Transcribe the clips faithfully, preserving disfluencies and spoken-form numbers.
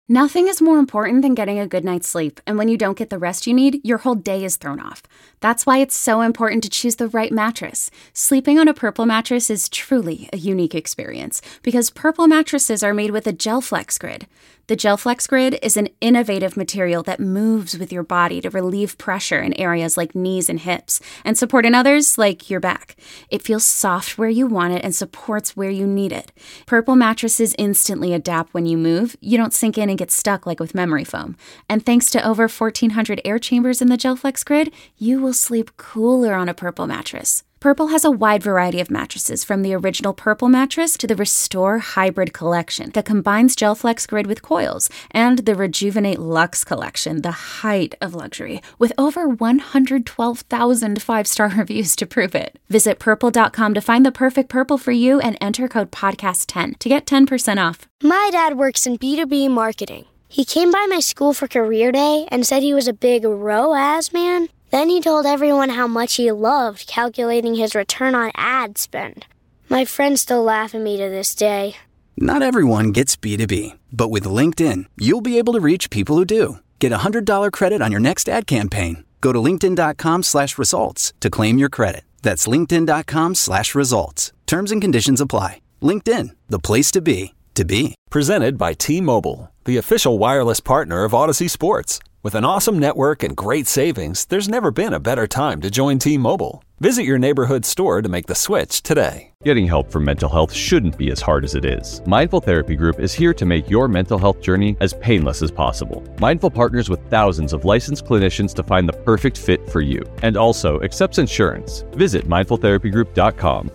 Nothing is more important than getting a good night's sleep, and when you don't get the rest you need, your whole day is thrown off. That's why it's so important to choose the right mattress. Sleeping on a Purple mattress is truly a unique experience because Purple mattresses are made with a GelFlex Grid. The GelFlex Grid is an innovative material that moves with your body to relieve pressure in areas like knees and hips and support in others like your back. It feels soft where you want it and supports where you need it. Purple mattresses instantly adapt when you move. You don't sink in and get stuck like with memory foam. And thanks to over fourteen hundred air chambers in the GelFlex Grid, you will sleep cooler on a Purple mattress. Purple has a wide variety of mattresses, from the original Purple mattress to the Restore Hybrid collection that combines GelFlex Grid with coils, and the Rejuvenate Luxe collection, the height of luxury, with over one hundred twelve thousand five-star reviews to prove it. Visit purple dot com to find the perfect Purple for you and enter code podcast ten to get ten percent off. My dad works in B two B marketing. He came by my school for career day and said he was a big R O A S man. Then he told everyone how much he loved calculating his return on ad spend. My friends still laugh at me to this day. Not everyone gets B two B, but with LinkedIn, you'll be able to reach people who do. Get a one hundred dollars credit on your next ad campaign. Go to linkedin dot com slash results to claim your credit. That's linkedin dot com slash results. Terms and conditions apply. LinkedIn, the place to be, to be. Presented by T-Mobile, the official wireless partner of Odyssey Sports. With an awesome network and great savings, there's never been a better time to join T-Mobile. Visit your neighborhood store to make the switch today. Getting help for mental health shouldn't be as hard as it is. Mindful Therapy Group is here to make your mental health journey as painless as possible. Mindful partners with thousands of licensed clinicians to find the perfect fit for you, and also accepts insurance. Visit mindful therapy group dot com.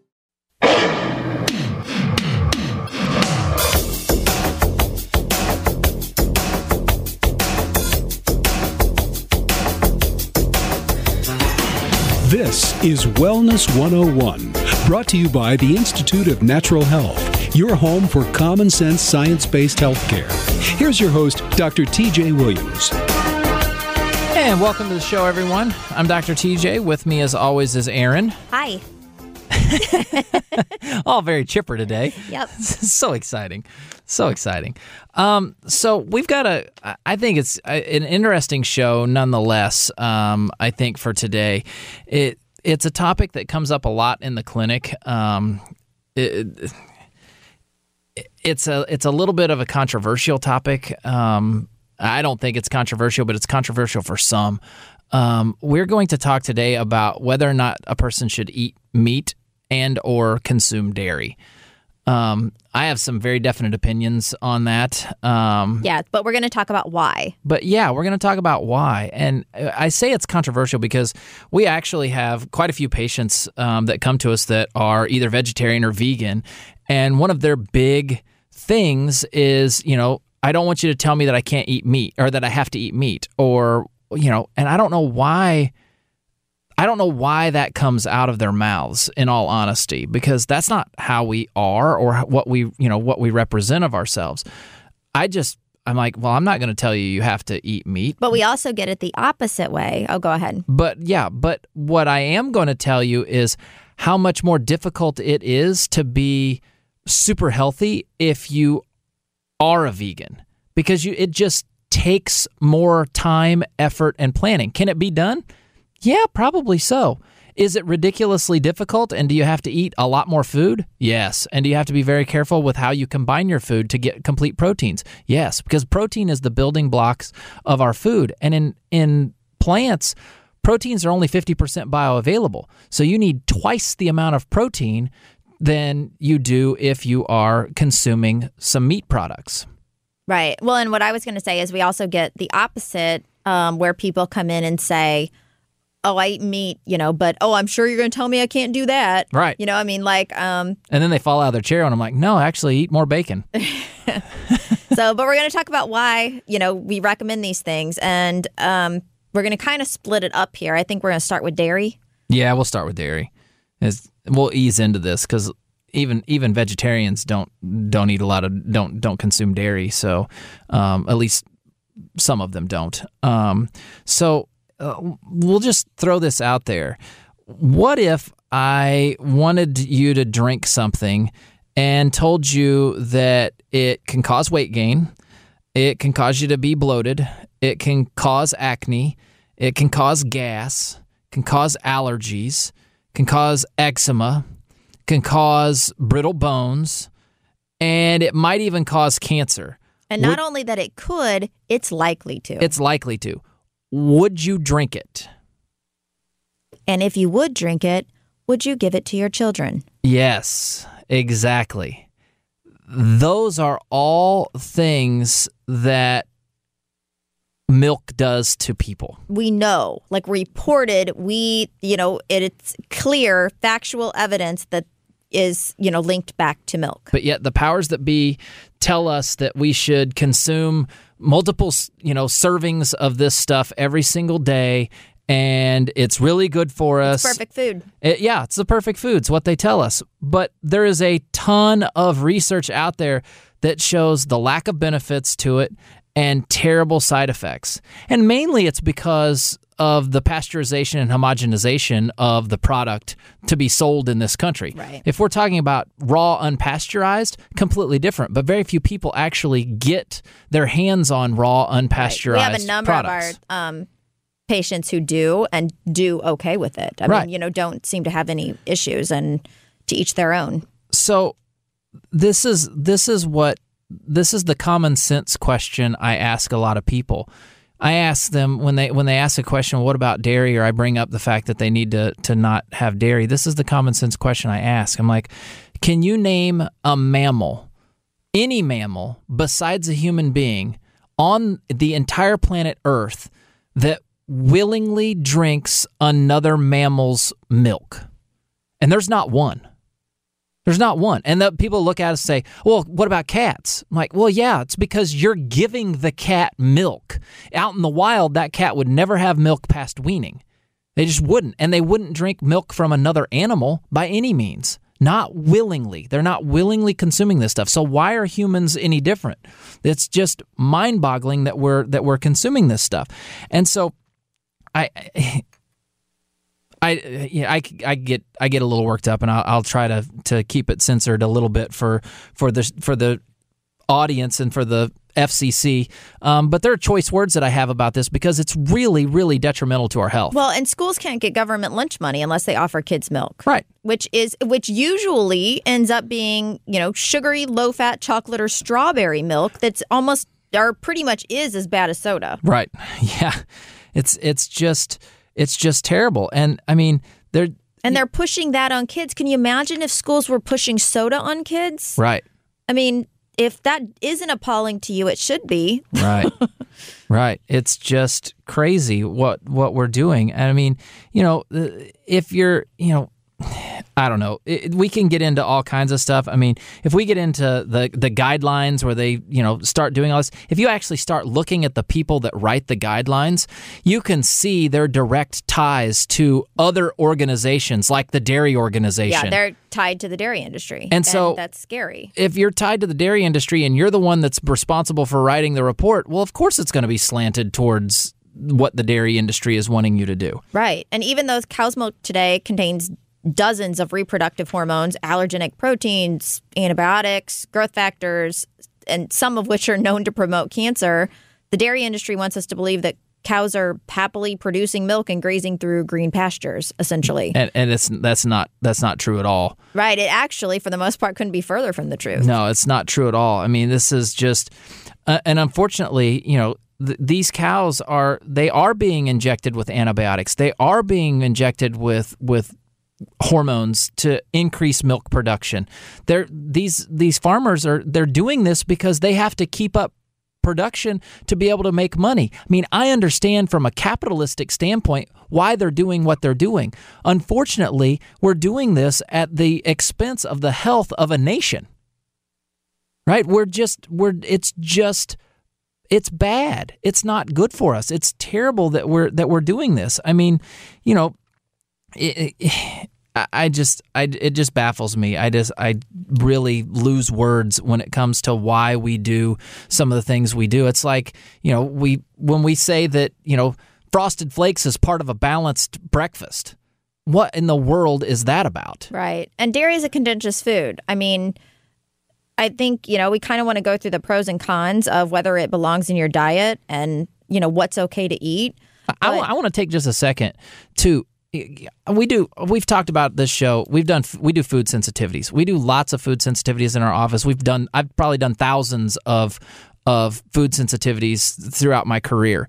This is Wellness one oh one, brought to you by the Institute of Natural Health, your home for common sense science-based healthcare. Here's your host, Doctor T J Williams. And welcome to the show, everyone. I'm Doctor T J. With me, as always, is Aaron. Hi. All very chipper today. Yep. So exciting. So exciting. Um, so we've got a, I think it's an interesting show nonetheless, um, I think, for today. It It's a topic that comes up a lot in the clinic. Um, it, it's a it's a little bit of a controversial topic. Um, I don't think it's controversial, but it's controversial for some. Um, we're going to talk today about whether or not a person should eat meat and or consume dairy. Um, I have some very definite opinions on that. Um, yeah, but we're going to talk about why. But yeah, we're going to talk about why. And I say it's controversial because we actually have quite a few patients um, that come to us that are either vegetarian or vegan. And one of their big things is, you know, I don't want you to tell me that I can't eat meat or that I have to eat meat or, you know, and I don't know why. I don't know why that comes out of their mouths, in all honesty, because that's not how we are or what we, you know, what we represent of ourselves. I just, I'm like, well, I'm not going to tell you you have to eat meat. But we also get it the opposite way. Oh, go ahead. But yeah, but what I am going to tell you is how much more difficult it is to be super healthy if you are a vegan, because you, it just takes more time, effort, and planning. Can it be done? Yeah, probably so. Is it ridiculously difficult, and do you have to eat a lot more food? Yes. And do you have to be very careful with how you combine your food to get complete proteins? Yes, because protein is the building blocks of our food. And in, in plants, proteins are only fifty percent bioavailable. So you need twice the amount of protein than you do if you are consuming some meat products. Right. Well, and what I was going to say is we also get the opposite, um, where people come in and say, oh, I eat meat, you know, but, oh, I'm sure you're going to tell me I can't do that. Right. You know, I mean, like... Um, and then they fall out of their chair, and I'm like, no, actually, eat more bacon. So, but we're going to talk about why, you know, we recommend these things, and um, we're going to kind of split it up here. I think we're going to start with dairy. Yeah, we'll start with dairy. It's, we'll ease into this, because even even vegetarians don't don't eat a lot of, don't, don't consume dairy, so um, at least some of them don't. Um, so... Uh, we'll just throw this out there. What if I wanted you to drink something and told you that it can cause weight gain, It can cause you to be bloated. It can cause acne. It can cause gas. Can cause allergies. Can cause eczema. Can cause brittle bones. And it might even cause cancer. And not Would, only that it could, it's likely to. It's likely to. Would you drink it? And if you would drink it, would you give it to your children? Yes, exactly. Those are all things that milk does to people. We know, like reported, we, you know, it, it's clear factual evidence that is, you know, linked back to milk. But yet the powers that be tell us that we should consume multiple, you know, servings of this stuff every single day, and it's really good for us. It's perfect food. It, yeah, it's the perfect food. It's what they tell us. But there is a ton of research out there that shows the lack of benefits to it and terrible side effects. And mainly it's because of the pasteurization and homogenization of the product to be sold in this country. Right. If we're talking about raw, unpasteurized, completely different. But very few people actually get their hands on raw, unpasteurized right. We have a number products. of our um, patients who do and do okay with it. I right. mean, you know, don't seem to have any issues, and to each their own. So this is this is what this is the common sense question I ask a lot of people. I ask them when they when they ask a question, what about dairy? Or I bring up the fact that they need to, to not have dairy. This is the common sense question I ask. I'm like, can you name a mammal, any mammal besides a human being on the entire planet Earth that willingly drinks another mammal's milk? And there's not one. There's not one. And the people look at us and say, well, what about cats? I'm like, well, yeah, it's because you're giving the cat milk. Out in the wild, that cat would never have milk past weaning. They just wouldn't. And they wouldn't drink milk from another animal by any means. Not willingly. They're not willingly consuming this stuff. So why are humans any different? It's just mind-boggling that we're that we're consuming this stuff. And so I... I, yeah, I, I get I get a little worked up, and I'll, I'll try to, to keep it censored a little bit for for the for the audience and for the F C C. Um, but there are choice words that I have about this because it's really, really detrimental to our health. Well, and schools can't get government lunch money unless they offer kids milk, right? Which is which usually ends up being, you know, sugary, low fat chocolate or strawberry milk that's almost or pretty much is as bad as soda. Right? Yeah, it's it's just. It's just terrible. And I mean, they're and they're pushing that on kids. Can you imagine if schools were pushing soda on kids? Right. I mean, if that isn't appalling to you, it should be. Right. Right. It's just crazy what what we're doing. And I mean, you know, if you're, you know, I don't know. It, we can get into all kinds of stuff. I mean, if we get into the, the guidelines where they, you know, start doing all this, if you actually start looking at the people that write the guidelines, you can see their direct ties to other organizations like the dairy organization. Yeah, they're tied to the dairy industry. And, and so that's scary. If you're tied to the dairy industry and you're the one that's responsible for writing the report, well, of course it's going to be slanted towards what the dairy industry is wanting you to do. Right. And even though cow's milk today contains dozens of reproductive hormones, allergenic proteins, antibiotics, growth factors, and some of which are known to promote cancer, the dairy industry wants us to believe that cows are happily producing milk and grazing through green pastures, essentially. And, and it's that's not that's not true at all. Right. It actually, for the most part, couldn't be further from the truth. No, it's not true at all. I mean, this is just, uh, and unfortunately, you know, th- these cows are they are being injected with antibiotics. They are being injected with with hormones to increase milk production. They're these these farmers are they're doing this because they have to keep up production to be able to make money. I mean, I understand from a capitalistic standpoint why they're doing what they're doing. Unfortunately, we're doing this at the expense of the health of a nation. Right? We're just we're it's just it's bad. It's not good for us. It's terrible that we're that we're doing this. I mean, you know, It, it, I just, I, it just baffles me. I just, I really lose words when it comes to why we do some of the things we do. It's like, you know, we when we say that, you know, Frosted Flakes is part of a balanced breakfast. What in the world is that about? Right. And dairy is a contentious food. I mean, I think, you know, we kind of want to go through the pros and cons of whether it belongs in your diet and, you know, what's okay to eat. I, I want to take just a second to we do we've talked about this show. We've done we do food sensitivities. We do lots of food sensitivities in our office. We've done I've probably done thousands of of food sensitivities throughout my career.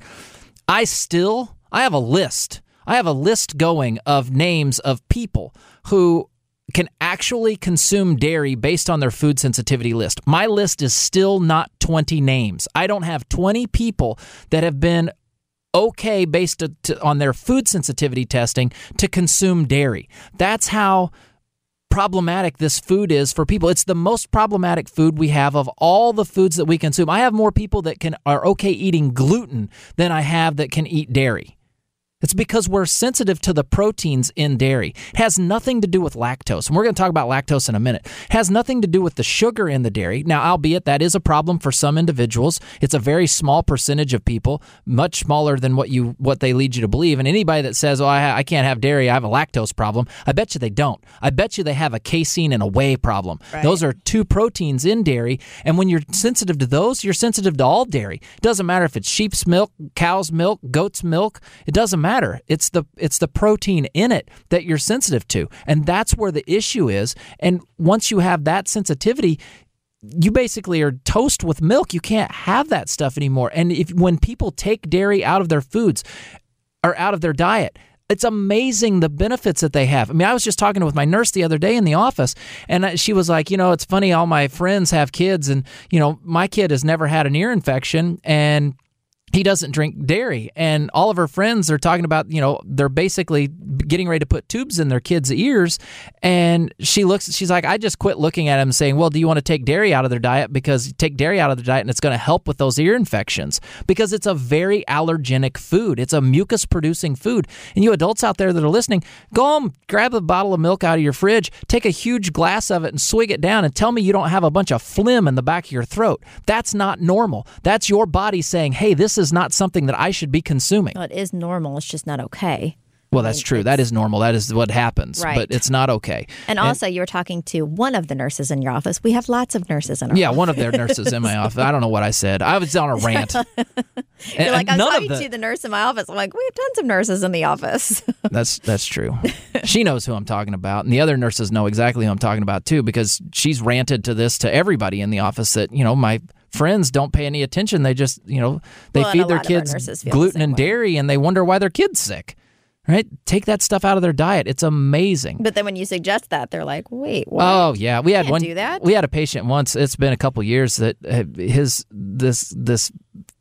I still I have a list. I have a list going of names of people who can actually consume dairy based on their food sensitivity list. My list is still not twenty names. I don't have twenty people that have been okay based to, to, on their food sensitivity testing to consume dairy. That's how problematic this food is for people. It's the most problematic food we have of all the foods that we consume. I have more people that can are okay eating gluten than I have that can eat dairy. It's because we're sensitive to the proteins in dairy. It has nothing to do with lactose. And we're going to talk about lactose in a minute. It has nothing to do with the sugar in the dairy. Now, albeit that is a problem for some individuals. It's a very small percentage of people, much smaller than what you what they lead you to believe. And anybody that says, oh, I, I can't have dairy, I have a lactose problem, I bet you they don't. I bet you they have a casein and a whey problem. Right. Those are two proteins in dairy. And when you're sensitive to those, you're sensitive to all dairy. It doesn't matter if it's sheep's milk, cow's milk, goat's milk. It doesn't matter. Matter. It's the it's the protein in it that you're sensitive to. And that's where the issue is. And once you have that sensitivity, you basically are toast with milk. You can't have that stuff anymore. And if when people take dairy out of their foods or out of their diet, it's amazing the benefits that they have. I mean, I was just talking with my nurse the other day in the office, and she was like, you know, it's funny, all my friends have kids, and, you know, my kid has never had an ear infection, and he doesn't drink dairy. And all of her friends are talking about, you know, they're basically getting ready to put tubes in their kids' ears. And she looks, she's like, I just quit looking at him saying, well, do you want to take dairy out of their diet? Because you take dairy out of their diet and it's going to help with those ear infections, because it's a very allergenic food. It's a mucus producing food. And you adults out there that are listening, go home, grab a bottle of milk out of your fridge, take a huge glass of it and swig it down and tell me you don't have a bunch of phlegm in the back of your throat. That's not normal. That's your body saying, hey, this is not something that I should be consuming. Well, it is normal. It's just not okay. Well, that's true. That is normal. That is what happens. Right. But it's not okay. And, and also, you were talking to one of the nurses in your office. We have lots of nurses in our yeah, office. Yeah, one of their nurses in my office. I don't know what I said. I was on a rant. You're and, like, I was talking the, to the nurse in my office. I'm like, we have tons of nurses in the office. that's that's true. She knows who I'm talking about. And the other nurses know exactly who I'm talking about, too, because she's ranted to this to everybody in the office that, you know, my friends don't pay any attention. They just, you know, they well, feed their kids gluten and dairy, and they wonder why their kid's sick. Right? Take that stuff out of their diet. It's amazing. But then when you suggest that, they're like, wait, what? Oh, yeah. We had Can't one do that? We had a patient once. It's been a couple years that his this this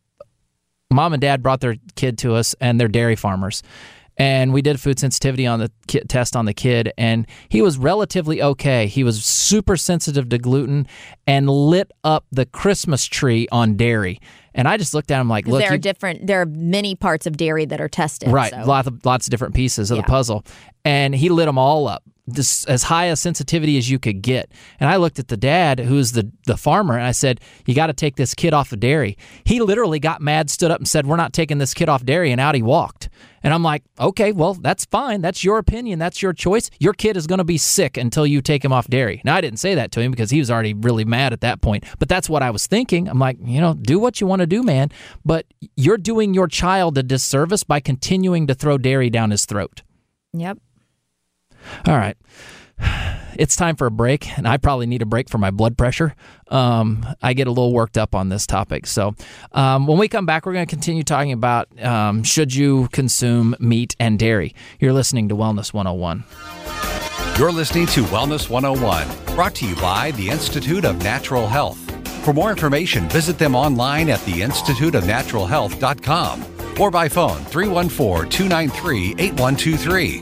mom and dad brought their kid to us, and they're dairy farmers. And we did food sensitivity on the kid, test on the kid, and he was relatively okay. He was super sensitive to gluten and lit up the Christmas tree on dairy. And I just looked at him like, look, there are you, different. There are many parts of dairy that are tested. Right, so. lots of lots of different pieces of yeah. the puzzle, and he lit them all up. This, as high a sensitivity as you could get. And I looked at the dad, who's the, the farmer, and I said, you got to take this kid off of dairy. He literally got mad, stood up and said, we're not taking this kid off dairy, and out he walked. And I'm like, okay, well, that's fine. That's your opinion. That's your choice. Your kid is going to be sick until you take him off dairy. Now, I didn't say that to him because he was already really mad at that point, but that's what I was thinking. I'm like, you know, do what you want to do, man, but you're doing your child a disservice by continuing to throw dairy down his throat. Yep. All right. It's time for a break, and I probably need a break for my blood pressure. Um, I get a little worked up on this topic. So um, when we come back, we're going to continue talking about um, should you consume meat and dairy. You're listening to Wellness one oh one. You're listening to Wellness one oh one, brought to you by the Institute of Natural Health. For more information, visit them online at the institute of natural health dot com or by phone three one four, two nine three, eight one two three.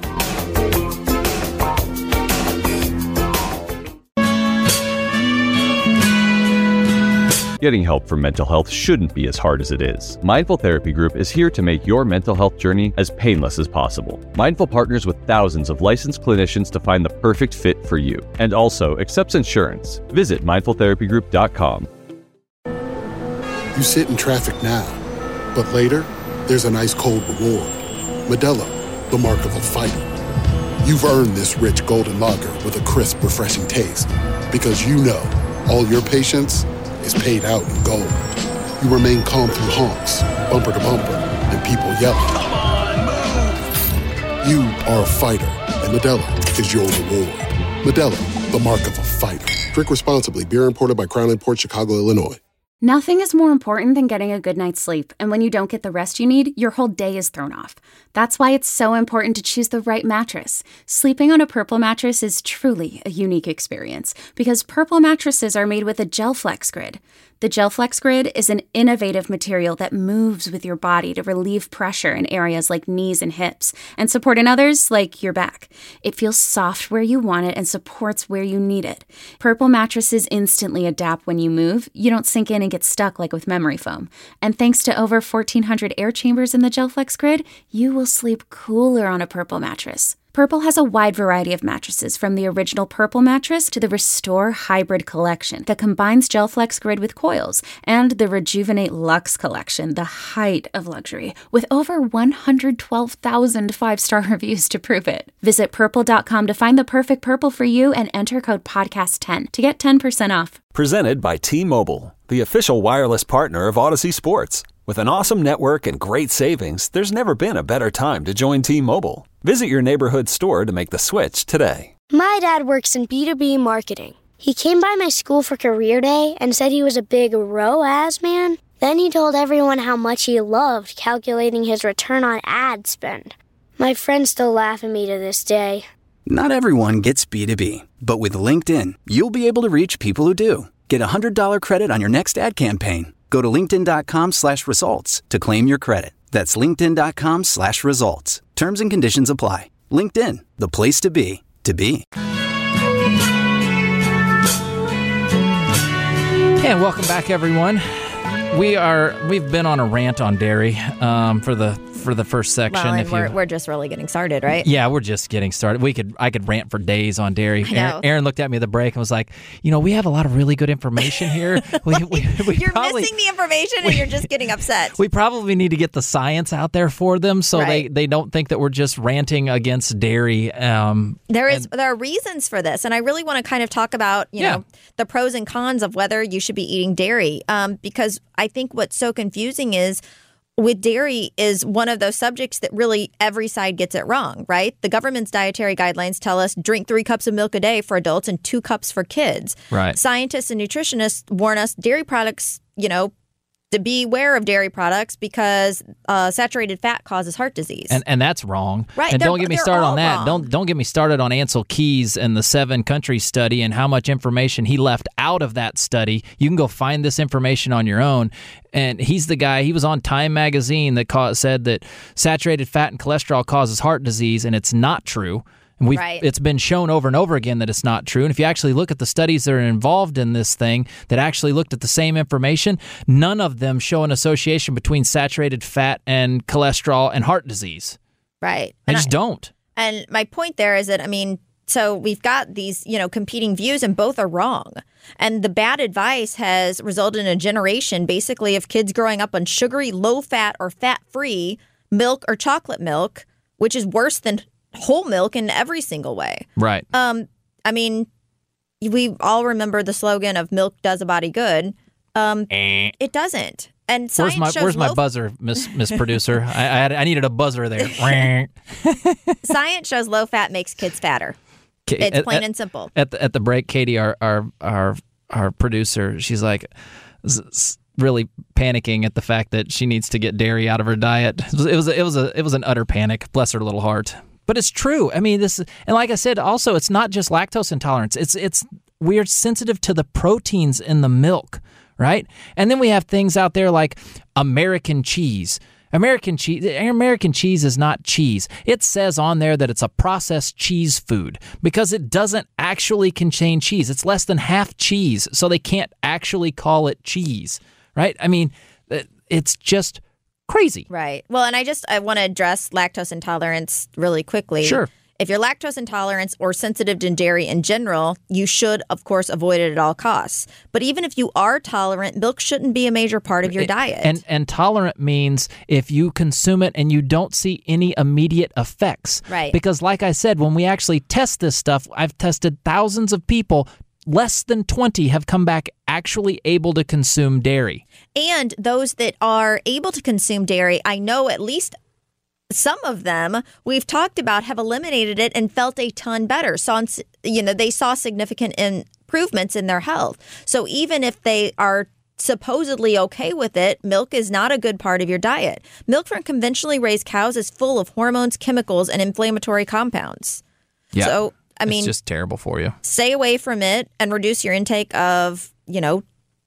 Getting help for mental health shouldn't be as hard as it is. Mindful Therapy Group is here to make your mental health journey as painless as possible. Mindful partners with thousands of licensed clinicians to find the perfect fit for you, and also accepts insurance. Visit mindful therapy group dot com. You sit in traffic now, but later, there's an ice-cold reward. Modelo, the mark of a fighter. You've earned this rich golden lager with a crisp, refreshing taste. Because you know, All your patience is paid out in gold. You remain calm through honks, bumper to bumper, and people yelling. Come on, move! You are a fighter, and Modelo is your reward. Modelo, the mark of a fighter. Drink responsibly. Beer imported by Crown Imports, Chicago, Illinois. Nothing is more important than getting a good night's sleep, and when you don't get the rest you need, your whole day is thrown off. That's why it's so important to choose the right mattress. Sleeping on a Purple mattress is truly a unique experience because Purple mattresses are made with a GelFlex grid. The GelFlex grid is an innovative material that moves with your body to relieve pressure in areas like knees and hips and support in others like your back. It feels soft where you want it and supports where you need it. Purple mattresses instantly adapt when you move. You don't sink in and get stuck like with memory foam. And thanks to over fourteen hundred air chambers in the GelFlex grid, you will sleep cooler on a Purple mattress. Purple has a wide variety of mattresses, from the original Purple mattress to the Restore Hybrid collection that combines GelFlex grid with coils, and the Rejuvenate Luxe collection, the height of luxury, with over one hundred twelve thousand five-star reviews to prove it. Visit purple dot com to find the perfect Purple for you and enter code podcast ten to get ten percent off. Presented by T-Mobile, the official wireless partner of Odyssey Sports. With an awesome network and great savings, there's never been a better time to join T-Mobile. Visit your neighborhood store to make the switch today. My dad works in B two B marketing. He came by my school for career day and said he was a big R O A S man. Then he told everyone how much he loved calculating his return on ad spend. My friends still laugh at me to this day. Not everyone gets B two B, but with LinkedIn, you'll be able to reach people who do. Get a one hundred dollars credit on your next ad campaign. Go to linkedin.com slash results to claim your credit. That's linkedin.com slash results. Terms and conditions apply. LinkedIn, the place to be, to be. And welcome back, everyone. We are we've been on a rant on dairy um, for the for the first section. Well, and if we're, you, we're just really getting started, right? Yeah, we're just getting started. We could I could rant for days on dairy. I know. Aaron, Aaron looked at me at the break and was like, you know, we have a lot of really good information here. we, we, we you're probably, missing the information and we, you're just getting upset. We probably need to get the science out there for them so Right. they, they don't think that we're just ranting against dairy. Um, There is and, there are reasons for this, and I really want to kind of talk about you Yeah. know the pros and cons of whether you should be eating dairy, um, because I think what's so confusing is with dairy is one of those subjects that really every side gets it wrong, right? The government's dietary guidelines tell us drink three cups of milk a day for adults and two cups for kids. Right. Scientists and nutritionists warn us dairy products, you know, to be aware of dairy products because uh, saturated fat causes heart disease. And and that's wrong. Right. And They're- don't get me they're started all on that. wrong. Don't don't get me started on Ansel Keys and the seven country study and how much information he left out of that study. You can go find this information on your own. And he's the guy, he was on Time magazine that ca- said that saturated fat and cholesterol causes heart disease, and it's not true. And we've, Right. it's been shown over and over again that it's not true. And if you actually look at the studies that are involved in this thing that actually looked at the same information, none of them show an association between saturated fat and cholesterol and heart disease. right. They And just I- don't. And my point there is that, I mean, so we've got these, you know, competing views and both are wrong. And the bad advice has resulted in a generation basically of kids growing up on sugary, low fat or fat free milk or chocolate milk, which is worse than whole milk in every single way. Right. Um, I mean, we all remember the slogan of milk does a body good. Um, it doesn't. And science Where's my shows Where's my low buzzer, Miss Miss Producer? I, I had I needed a buzzer there. science shows low fat makes kids fatter. It's At- plain at- and simple. At the, at the break, Katie, our our our our producer, she's like s- s- really panicking at the fact that she needs to get dairy out of her diet. It was it was a, it was, a, it was an utter panic. Bless her little heart. But it's true. I mean, this is, and like I said, also it's not just lactose intolerance. It's it's we are sensitive to the proteins in the milk, right? And then we have things out there like American cheese. American cheese American cheese is not cheese. It says on there that it's a processed cheese food because it doesn't actually contain cheese. It's less than half cheese, so they can't actually call it cheese, right? I mean, it's just crazy. Right. Well, and I just I want to address lactose intolerance really quickly. Sure. If you're lactose intolerant or sensitive to dairy in general, you should, of course, avoid it at all costs. But even if you are tolerant, milk shouldn't be a major part of your diet. And and tolerant means if you consume it and you don't see any immediate effects. Right. Because like I said, when we actually test this stuff, I've tested thousands of people. less than twenty have come back actually able to consume dairy. And those that are able to consume dairy, I know at least some of them we've talked about have eliminated it and felt a ton better. Saw, you know, they saw significant improvements in their health. So even if they are supposedly okay with it, milk is not a good part of your diet. Milk from conventionally raised cows is full of hormones, chemicals, and inflammatory compounds. Yeah. So, I mean, it's just terrible for you. Stay away from it and reduce your intake of, you know,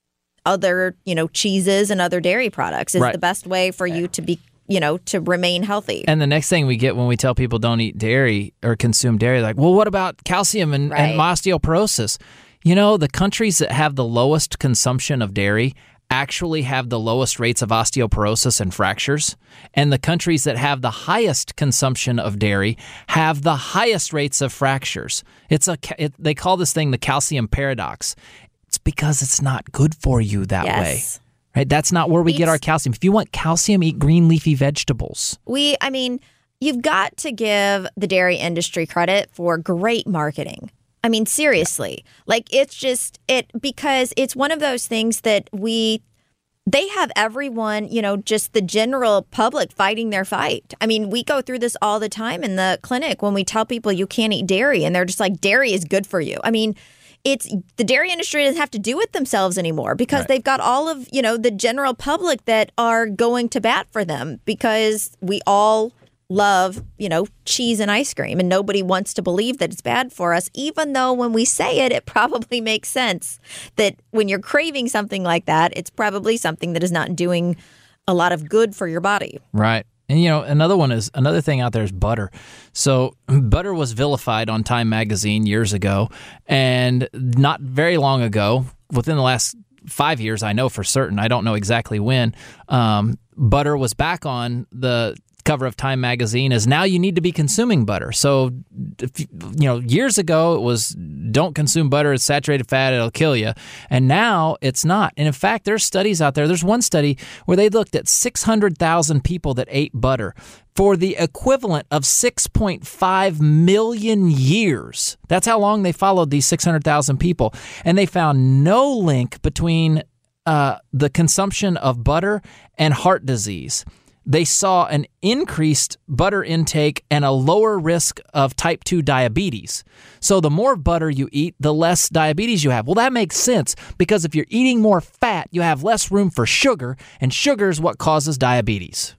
other, you know, cheeses and other dairy products is Right. the best way for you to be, you know, to remain healthy. And the next thing we get when we tell people don't eat dairy or consume dairy, like, well, what about calcium and, Right. and osteoporosis? You know, the countries that have the lowest consumption of dairy actually have the lowest rates of osteoporosis and fractures. And the countries that have the highest consumption of dairy have the highest rates of fractures. It's a it, they call this thing the calcium paradox. It's because it's not good for you that Yes. way. Right? That's not where we get Eats- our calcium. If you want calcium, eat green leafy vegetables. We, I mean, you've got to give the dairy industry credit for great marketing. I mean, seriously, like it's just it because it's one of those things that we, they have everyone, you know, just the general public fighting their fight. I mean, we go through this all the time in the clinic when we tell people you can't eat dairy and they're just like, dairy is good for you. I mean, it's the dairy industry doesn't have to do it themselves anymore because Right. they've got all of, you know, the general public that are going to bat for them because we all love, you know, cheese and ice cream and nobody wants to believe that it's bad for us, even though when we say it, it probably makes sense that when you're craving something like that, it's probably something that is not doing a lot of good for your body. Right. And, you know, another one is another thing out there is butter. So butter was vilified on Time magazine years ago. And not very long ago, within the last five years, I know for certain, I don't know exactly when, um, butter was back on the cover of Time magazine as now you need to be consuming butter. So, if you, you know, years ago it was don't consume butter, it's saturated fat, it'll kill you. And now it's not. And in fact, there's studies out there. There's one study where they looked at six hundred thousand people that ate butter for the equivalent of six point five million years. That's how long they followed these six hundred thousand people. And they found no link between uh, the consumption of butter and heart disease. They saw an increased butter intake and a lower risk of type two diabetes. So the more butter you eat, the less diabetes you have. Well, that makes sense because if you're eating more fat, you have less room for sugar, and sugar is what causes diabetes.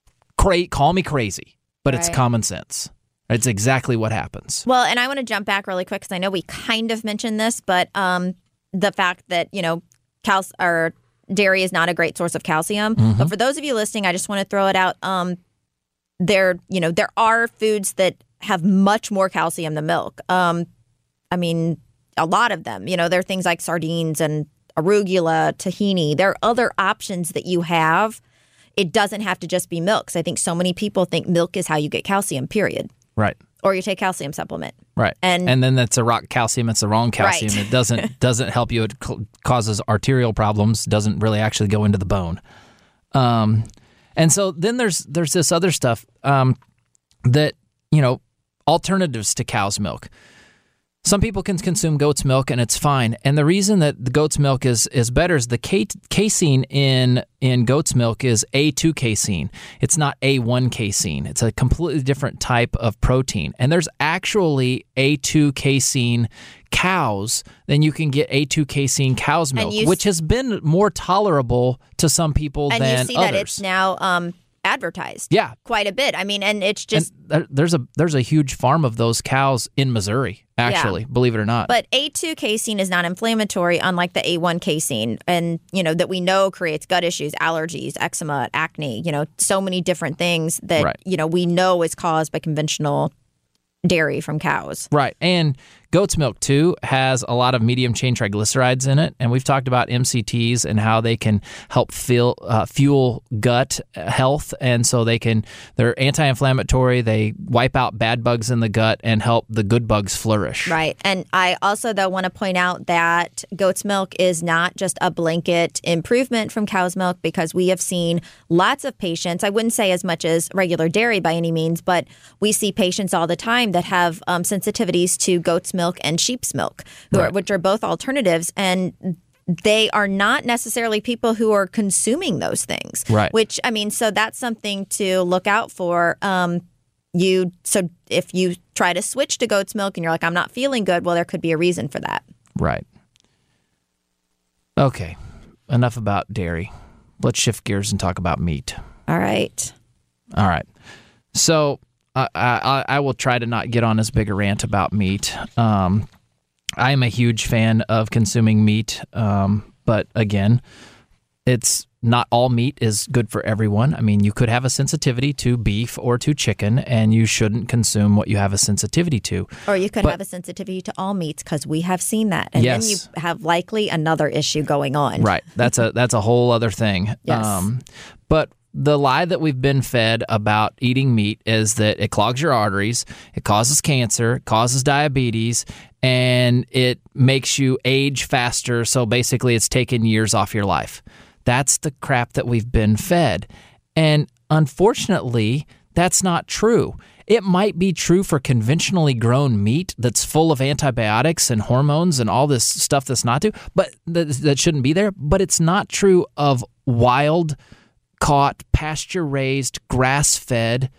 Cra- call me crazy, but it's Right. common sense. It's exactly what happens. Well, and I want to jump back really quick because I know we kind of mentioned this, but um, the fact that, you know, cal- or dairy is not a great source of calcium. Mm-hmm. But for those of you listening, I just want to throw it out. Um, there, you know, there are foods that have much more calcium than milk. Um, I mean, a lot of them. You know, there are things like sardines and arugula, tahini. There are other options that you have. It doesn't have to just be milk. So I think so many people think milk is how you get calcium, period. Right. Or you take calcium supplement. Right. And- and then that's a rock calcium. It's the wrong calcium. Right. It doesn't doesn't help you. It c- causes arterial problems. Doesn't really actually go into the bone. Um, and so then there's there's this other stuff um, that, you know, alternatives to cow's milk. Some people can consume goat's milk and it's fine. And the reason that the goat's milk is is better is the ca- casein in in goat's milk is A two casein. It's not A one casein. It's a completely different type of protein. And there's actually A two casein cows than you can get A two casein cow's milk, you s- which has been more tolerable to some people And than you see others. that it's now um, advertised. Yeah. Quite a bit. I mean, and it's just. And there- there's a there's a huge farm of those cows in Missouri, actually, believe it or not. But A two casein is not inflammatory, unlike the A one casein, and you know that we know creates gut issues, allergies, eczema, acne. You know, so many different things that Right. you know we know is caused by conventional dairy from cows. Right. And goat's milk, too, has a lot of medium chain triglycerides in it. And we've talked about M C Ts and how they can help feel, uh, fuel gut health. And so they can, they're anti-inflammatory. They wipe out bad bugs in the gut and help the good bugs flourish. Right. And I also, though, want to point out that goat's milk is not just a blanket improvement from cow's milk, because we have seen lots of patients, I wouldn't say as much as regular dairy by any means, but we see patients all the time that have um, sensitivities to goat's milk milk and sheep's milk, who Right. are, which are both alternatives. And they are not necessarily people who are consuming those things. Right. Which, I mean, so that's something to look out for. Um, you So if you try to switch to goat's milk and you're like, I'm not feeling good, well, there could be a reason for that. Right. Okay. Enough about dairy. Let's shift gears and talk about meat. All right. All right. So I, I, I will try to not get on as big a rant about meat. Um, I am a huge fan of consuming meat, um, but again, it's not all meat is good for everyone. I mean, you could have a sensitivity to beef or to chicken, and you shouldn't consume what you have a sensitivity to. Or you could But- have a sensitivity to all meats because we have seen that. And Yes. then you have likely another issue going on. Right. That's a that's a whole other thing. Yes. But the lie that we've been fed about eating meat is that it clogs your arteries, it causes cancer, it causes diabetes, and it makes you age faster. So basically, it's taken years off your life. That's the crap that we've been fed. And unfortunately, that's not true. It might be true for conventionally grown meat that's full of antibiotics and hormones and all this stuff that's not true, but that, that shouldn't be there. But it's not true of wild, caught, pasture-raised, grass-fed,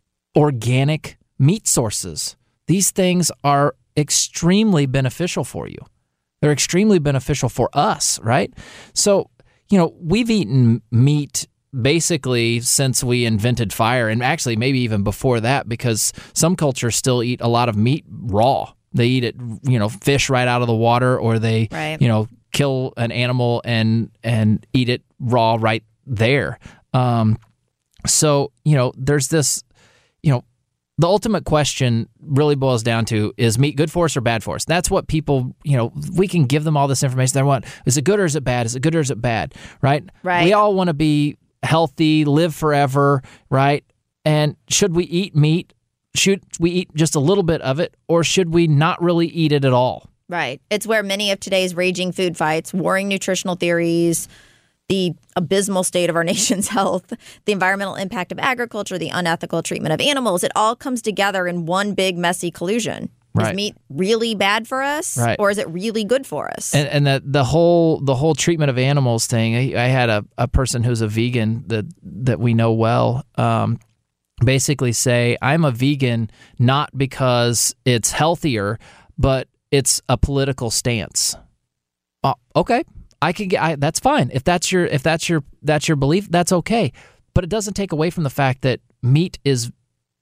organic meat sources. These things are extremely beneficial for you. They're extremely beneficial for us, right? So, you know, we've eaten meat basically since we invented fire, and actually maybe even before that, because some cultures still eat a lot of meat raw. They eat it, you know, fish right out of the water, or they, Right. you know, kill an animal and and eat it raw right there. Um, so, you know, there's this, you know, the ultimate question really boils down to, is meat good for us or bad for us? That's what people, you know, we can give them all this information they want. Is it good or is it bad? Is it good or is it bad? Right? Right. We all want to be healthy, live forever, right? And should we eat meat? Should we eat just a little bit of it, or should we not really eat it at all? Right. It's where many of today's raging food fights, warring nutritional theories, the abysmal state of our nation's health, the environmental impact of agriculture, the unethical treatment of animals, it all comes together in one big messy collusion. Right. Is meat really bad for us, Right. or is it really good for us? And, and the the whole the whole treatment of animals thing. I, I had a, a person who's a vegan that that we know well. Um, basically say, I'm a vegan not because it's healthier, but it's a political stance. Uh, okay, I can get I, that's fine. If that's your if that's your that's your belief, that's okay. But it doesn't take away from the fact that meat is,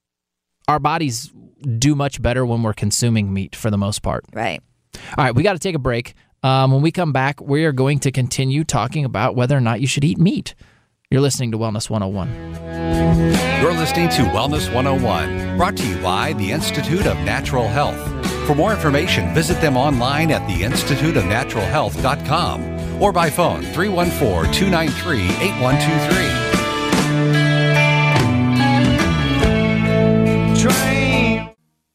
our bodies do much better when we're consuming meat for the most part. Right. All right, we got to take a break. Um, when we come back, we are going to continue talking about whether or not you should eat meat. You're listening to Wellness one oh one. You're listening to Wellness one oh one, brought to you by the Institute of Natural Health. For more information, visit them online at the institute of natural health dot com or by phone three one four, two nine three, eight one two three. Train.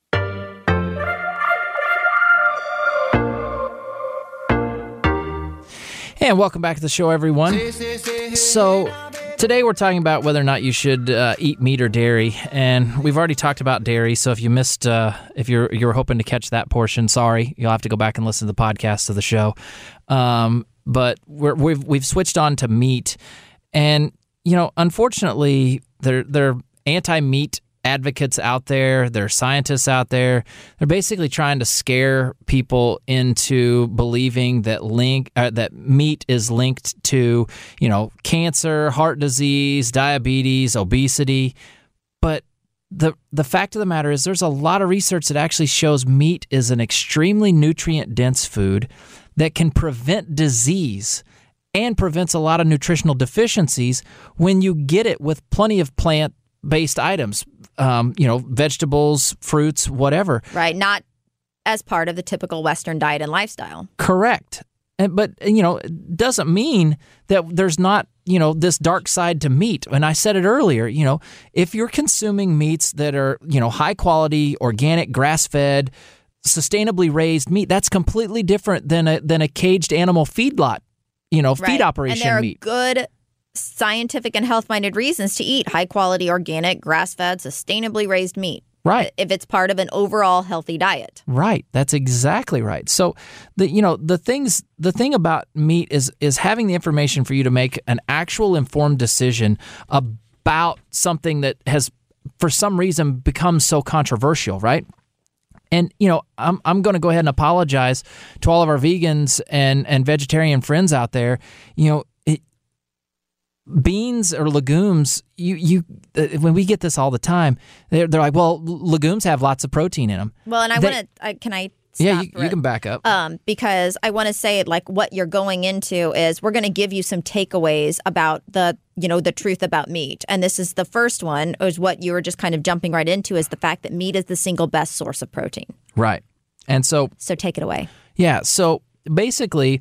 And welcome back to the show, everyone. So today we're talking about whether or not you should uh, eat meat or dairy, and we've already talked about dairy. So if you missed, uh, if you're you're hoping to catch that portion, sorry, you'll have to go back and listen to the podcast of the show. Um, but we're, we've we've switched on to meat, and you know, unfortunately, there there are anti-meat advocates out there, there are scientists out there. They're basically trying to scare people into believing that link uh, that meat is linked to, you know, cancer, heart disease, diabetes, obesity. But the the fact of the matter is, there's a lot of research that actually shows meat is an extremely nutrient dense food that can prevent disease and prevents a lot of nutritional deficiencies when you get it with plenty of plant-based items. Um, you know, vegetables, fruits, whatever. Right. Not as part of the typical Western diet and lifestyle. Correct. And, but, you know, it doesn't mean that there's not, you know, this dark side to meat. And I said it earlier, you know, if you're consuming meats that are, you know, high quality, organic, grass-fed, sustainably raised meat, that's completely different than a, than a caged animal feedlot, you know, Right. feed operation and there are meat. good scientific and health-minded reasons to eat high-quality, organic, grass-fed, sustainably raised meat. Right. If it's part of an overall healthy diet. Right. That's exactly right. So the you know the things the thing about meat is is having the information for you to make an actual informed decision about something that has for some reason become so controversial, right? And you know, I'm I'm going to go ahead and apologize to all of our vegans and and vegetarian friends out there. You know, it, beans or legumes, you you uh, when we get this all the time, they're, they're like, well, legumes have lots of protein in them. Well, and I want to, can I stop Yeah, you, for you it? can back up. Um, because I want to say, like, what you're going into is we're going to give you some takeaways about the, you know, the truth about meat. And this is the first one, is what you were just kind of jumping right into, is the fact that meat is the single best source of protein. Right. And so... So take it away. Yeah, so basically...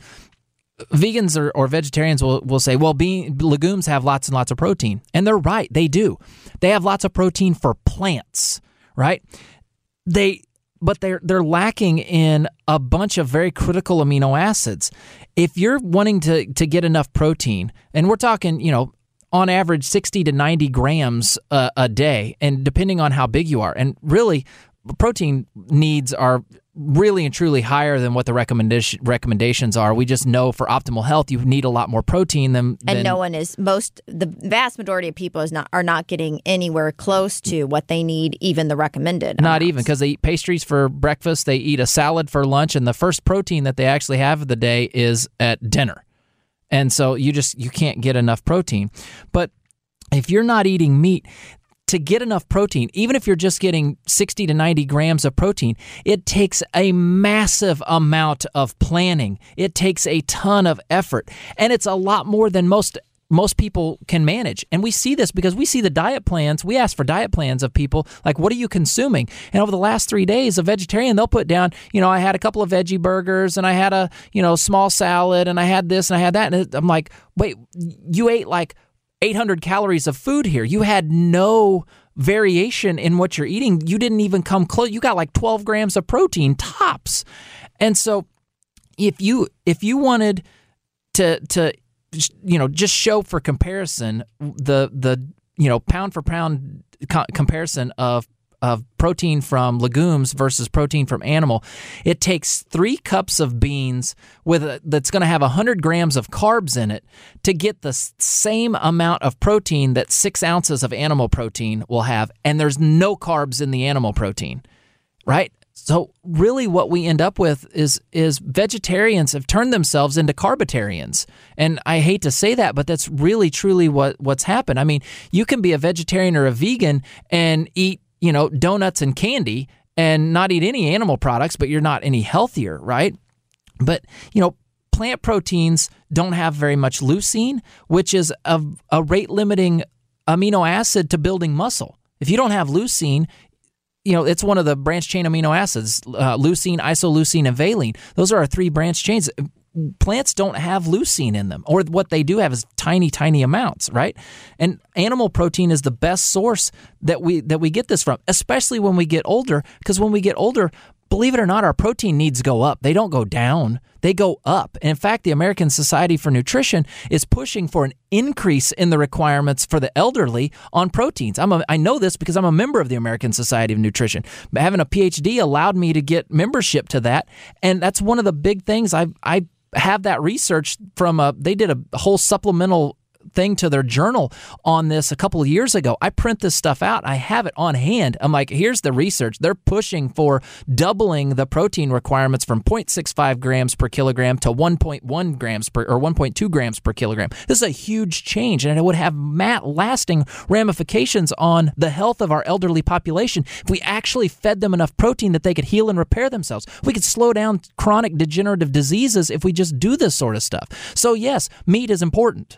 Vegans or, or vegetarians will, will say, well, bean, legumes have lots and lots of protein. And they're right. They do. They have lots of protein for plants, right? They, but they're they're lacking in a bunch of very critical amino acids. If you're wanting to, to get enough protein, and we're talking, you know, on average sixty to ninety grams a, a day, and depending on how big you are, and really protein needs are really and truly higher than what the recommendation recommendations are. We just know for optimal health, you need a lot more protein than, than and no one is most the vast majority of people is not are not getting anywhere close to what they need, even the recommended. Not amounts. even, because they eat pastries for breakfast, they eat a salad for lunch, and the first protein that they actually have of the day is at dinner. And so you just you can't get enough protein. But if you're not eating meat, to get enough protein, even if you're just getting sixty to ninety grams of protein, it takes a massive amount of planning. It takes a ton of effort, and it's a lot more than most most people can manage. And we see this because we see the diet plans. We ask for diet plans of people, like, what are you consuming? And over the last three days, a vegetarian, they'll put down, you know, I had a couple of veggie burgers, and I had a, you know, small salad, and I had this, and I had that. And I'm like, wait, you ate like eight hundred calories of food here. You had no variation in what you're eating. You didn't even come close. You got like twelve grams of protein tops. And so if you if you wanted to to you know just show for comparison the the you know pound for pound co- comparison of of protein from legumes versus protein from animal, it takes three cups of beans with a, that's going to have one hundred grams of carbs in it to get the same amount of protein that six ounces of animal protein will have, and there's no carbs in the animal protein, right? So really what we end up with is is vegetarians have turned themselves into carbitarians. And I hate to say that, but that's really truly what, what's happened. I mean, you can be a vegetarian or a vegan and eat you know, donuts and candy and not eat any animal products, but you're not any healthier, right? But, you know, plant proteins don't have very much leucine, which is a, a rate-limiting amino acid to building muscle. If you don't have leucine, you know, it's one of the branch chain amino acids, uh, leucine, isoleucine, and valine. Those are our three branch chains. Plants don't have leucine in them, or what they do have is tiny, tiny amounts, right? And animal protein is the best source that we that we get this from, especially when we get older, because when we get older, believe it or not, our protein needs go up. They don't go down. They go up. And in fact, the American Society for Nutrition is pushing for an increase in the requirements for the elderly on proteins. I'm a, I know this because I'm a member of the American Society of Nutrition. But having a P H D allowed me to get membership to that, and that's one of the big things I I have that research from a, they did a whole supplemental thing to their journal on this a couple of years ago. I print this stuff out. I have it on hand. I'm like, here's the research. They're pushing for doubling the protein requirements from zero point six five grams per kilogram to one point one grams per, or one point two grams per kilogram. This is a huge change, and it would have mat- lasting ramifications on the health of our elderly population if we actually fed them enough protein that they could heal and repair themselves. We could slow down chronic degenerative diseases if we just do this sort of stuff. So yes, meat is important.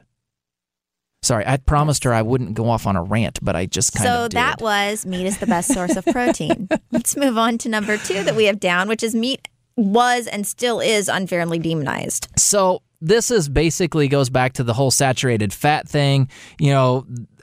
Sorry, I promised her I wouldn't go off on a rant, but I just kind so of did. So that was meat is the best source of protein. Let's move on to number two that we have down, which is meat was and still is unfairly demonized. So this is basically goes back to the whole saturated fat thing. You know,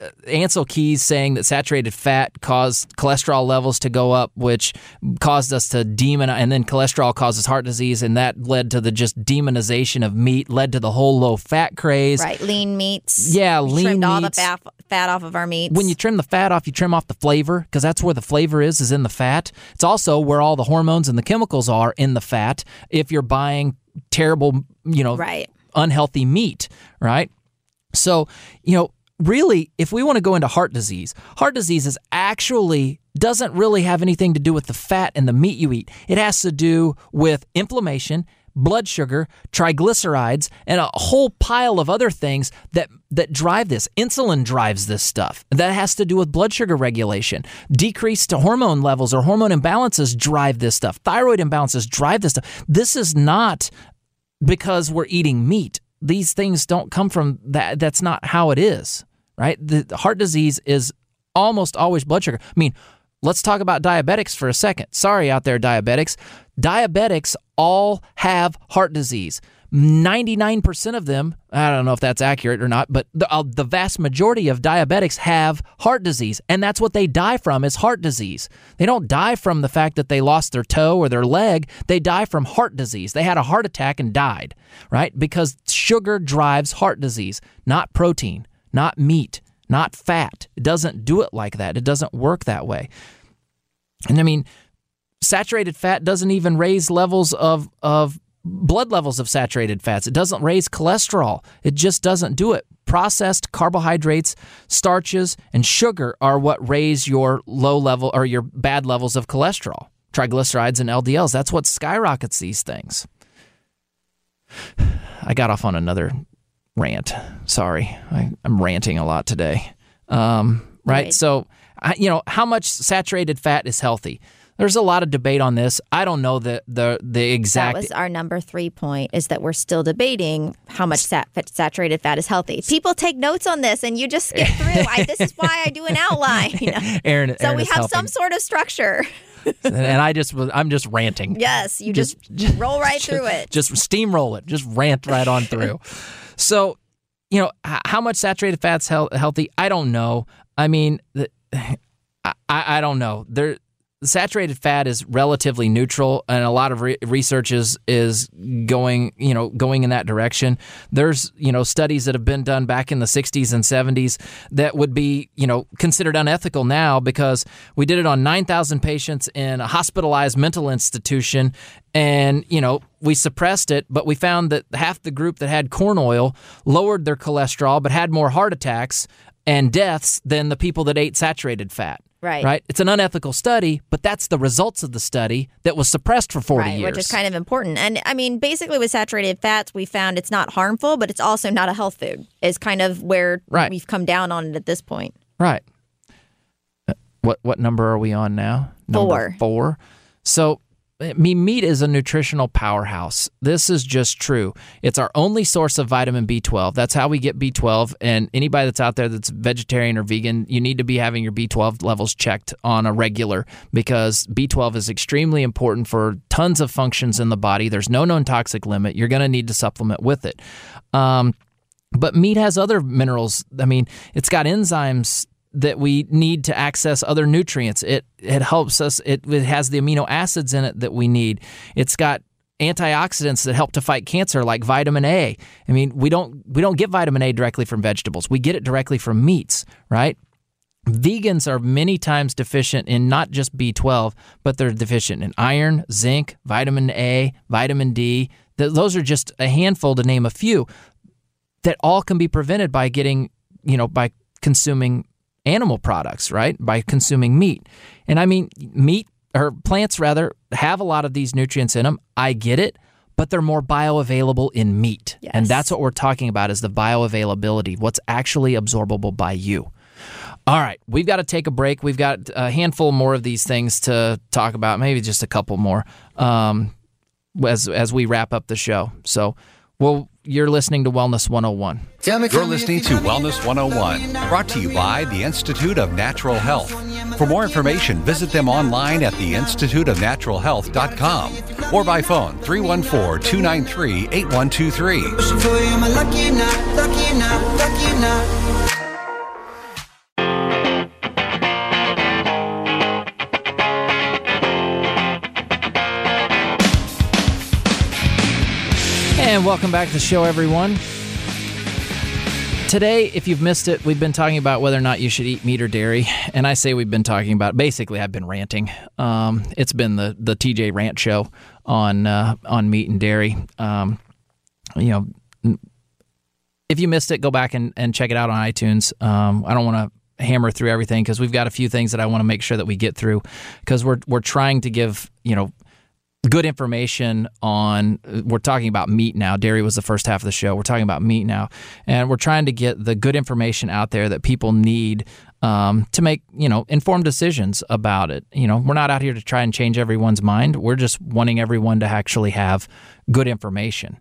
Ansel Keys saying that saturated fat caused cholesterol levels to go up, which caused us to demonize, and then cholesterol causes heart disease, and that led to the just demonization of meat, led to the whole low-fat craze. Right, lean meats. Yeah, we lean trimmed meats. all the fat, fat off of our meats. When you trim the fat off, you trim off the flavor, because that's where the flavor is, is in the fat. It's also where all the hormones and the chemicals are in the fat if you're buying terrible, you know, right. unhealthy meat, right? So, you know, really, if we want to go into heart disease, heart disease is actually doesn't really have anything to do with the fat and the meat you eat. It has to do with inflammation, blood sugar, triglycerides, and a whole pile of other things that that drive this. Insulin drives this stuff. That has to do with blood sugar regulation. Decreased hormone levels or hormone imbalances drive this stuff. Thyroid imbalances drive this stuff. This is not because we're eating meat. These things don't come from that. That's not how it is, right? The, the heart disease is almost always blood sugar. I mean, let's talk about diabetics for a second. Sorry out there, diabetics. Diabetics all have heart disease. ninety-nine percent of them, I don't know if that's accurate or not, but the, uh, the vast majority of diabetics have heart disease, and that's what they die from is heart disease. They don't die from the fact that they lost their toe or their leg. They die from heart disease. They had a heart attack and died, right? Because sugar drives heart disease, not protein, not meat, not fat. It doesn't do it like that. It doesn't work that way. And I mean, saturated fat doesn't even raise levels of, of blood levels of saturated fats. It doesn't raise cholesterol. It just doesn't do it. Processed carbohydrates, starches, and sugar are what raise your low level or your bad levels of cholesterol, triglycerides, and L D Ls. That's what skyrockets these things. I got off on another rant. Sorry. I, I'm ranting a lot today. Um, right? right. So, I, you know, how much saturated fat is healthy? There's a lot of debate on this. I don't know the the, the exact... That was our number three point, is that we're still debating how much sat, saturated fat is healthy. People take notes on this, and you just skip through. I, this is why I do an outline. Aaron, so Aaron we is have helping. Some sort of structure. and I just was, I'm just ranting. Yes, you just, just roll right just, through it. Just steamroll it. Just rant right on through. So, you know, how much saturated fat's he- healthy? I don't know. I mean, the, I, I don't know. There... Saturated fat is relatively neutral, and a lot of re- research is is going, you know, going in that direction. There's, you know, studies that have been done back in the sixties and seventies that would be, you know, considered unethical now because we did it on nine thousand patients in a hospitalized mental institution, and, you know, we suppressed it, but we found that half the group that had corn oil lowered their cholesterol but had more heart attacks and deaths than the people that ate saturated fat. Right. Right. It's an unethical study, but that's the results of the study that was suppressed for forty right, years. Which is kind of important. And I mean, basically with saturated fats, we found it's not harmful, but it's also not a health food, is kind of where right. we've come down on it at this point. Right. What what number are we on now? Number four. Four. So, I mean, meat is a nutritional powerhouse. This is just true. It's our only source of vitamin B twelve. That's how we get B twelve. And anybody that's out there that's vegetarian or vegan, you need to be having your B twelve levels checked on a regular because B twelve is extremely important for tons of functions in the body. There's no known toxic limit. You're going to need to supplement with it. Um, but meat has other minerals. I mean, it's got enzymes that we need to access other nutrients. It it helps us. It, it has the amino acids in it that we need. It's got antioxidants that help to fight cancer, like vitamin A. I mean, we don't we don't get vitamin A directly from vegetables. We get it directly from meats, right? Vegans are many times deficient in not just B twelve, but they're deficient in iron, zinc, vitamin A, vitamin D. Those are just a handful to name a few that all can be prevented by getting, you know, by consuming animal products, right? By consuming meat. And I mean, meat, or plants rather, have a lot of these nutrients in them. I get it, but they're more bioavailable in meat. Yes. And that's what we're talking about is the bioavailability, what's actually absorbable by you. All right, we've got to take a break. We've got a handful more of these things to talk about, maybe just a couple more um, as as we wrap up the show. So, well, you're listening to Wellness one oh one. You're listening to Wellness one oh one, brought to you by the Institute of Natural Health. For more information, visit them online at the institute of natural health dot com or by phone three one four, two nine three, eight one two three. And welcome back to the show, everyone. Today, if you've missed it, we've been talking about whether or not you should eat meat or dairy. And I say we've been talking about, basically, I've been ranting. Um, it's been the, the T J Rant Show on uh, on meat and dairy. Um, you know, if you missed it, go back and, and check it out on iTunes. Um, I don't want to hammer through everything because we've got a few things that I want to make sure that we get through because we're we're trying to give, you know, good information on, we're talking about meat now. Dairy was the first half of the show. We're talking about meat now. And we're trying to get the good information out there that people need um, to make, you know, informed decisions about it. You know, we're not out here to try and change everyone's mind. We're just wanting everyone to actually have good information.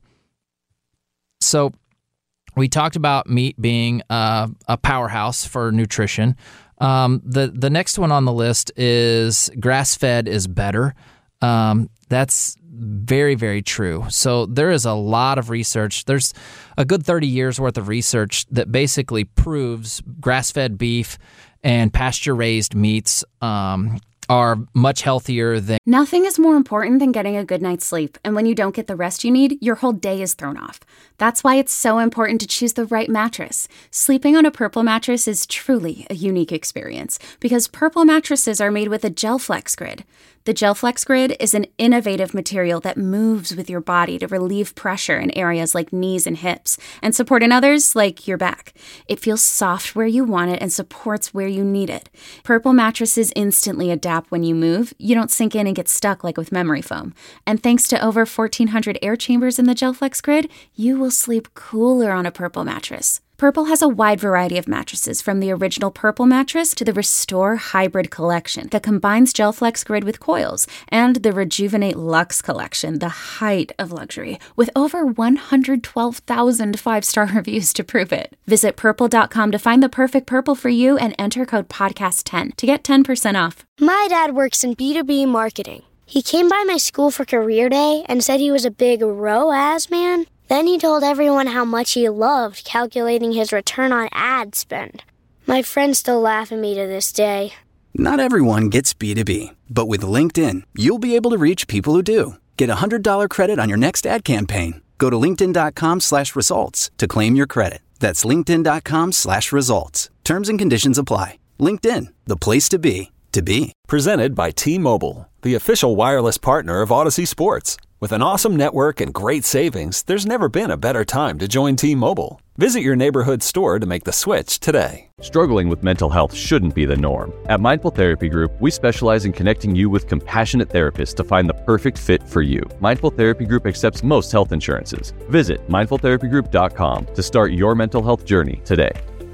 So we talked about meat being uh, a powerhouse for nutrition. Um, the, the next one on the list is grass-fed is better. Um, that's very, very true. So there is a lot of research. There's a good thirty years worth of research that basically proves grass-fed beef and pasture-raised meats um, are much healthier than... Nothing is more important than getting a good night's sleep, and when you don't get the rest you need, your whole day is thrown off. That's why it's so important to choose the right mattress. Sleeping on a Purple mattress is truly a unique experience because Purple mattresses are made with a GelFlex grid. The GelFlex grid is an innovative material that moves with your body to relieve pressure in areas like knees and hips and support in others like your back. It feels soft where you want it and supports where you need it. Purple mattresses instantly adapt when you move. You don't sink in and get stuck like with memory foam. And thanks to over fourteen hundred air chambers in the GelFlex grid, you will sleep cooler on a Purple mattress. Purple has a wide variety of mattresses, from the original Purple mattress to the Restore Hybrid collection that combines GelFlex grid with coils, and the Rejuvenate Luxe collection, the height of luxury, with over one hundred twelve thousand five-star reviews to prove it. Visit purple dot com to find the perfect Purple for you and enter code podcast ten to get ten percent off. My dad works in B two B marketing. He came by my school for career day and said he was a big R O A S man. Then he told everyone how much he loved calculating his return on ad spend. My friends still laugh at me to this day. Not everyone gets B two B, but with LinkedIn, you'll be able to reach people who do. Get a one hundred dollars credit on your next ad campaign. Go to linkedin dot com slash results to claim your credit. That's linkedin dot com slash results. Terms and conditions apply. LinkedIn, the place to be, to be. Presented by T-Mobile, the official wireless partner of Odyssey Sports. With an awesome network and great savings, there's never been a better time to join T-Mobile. Visit your neighborhood store to make the switch today. Struggling with mental health shouldn't be the norm. At Mindful Therapy Group, we specialize in connecting you with compassionate therapists to find the perfect fit for you. Mindful Therapy Group accepts most health insurances. Visit mindful therapy group dot com to start your mental health journey today.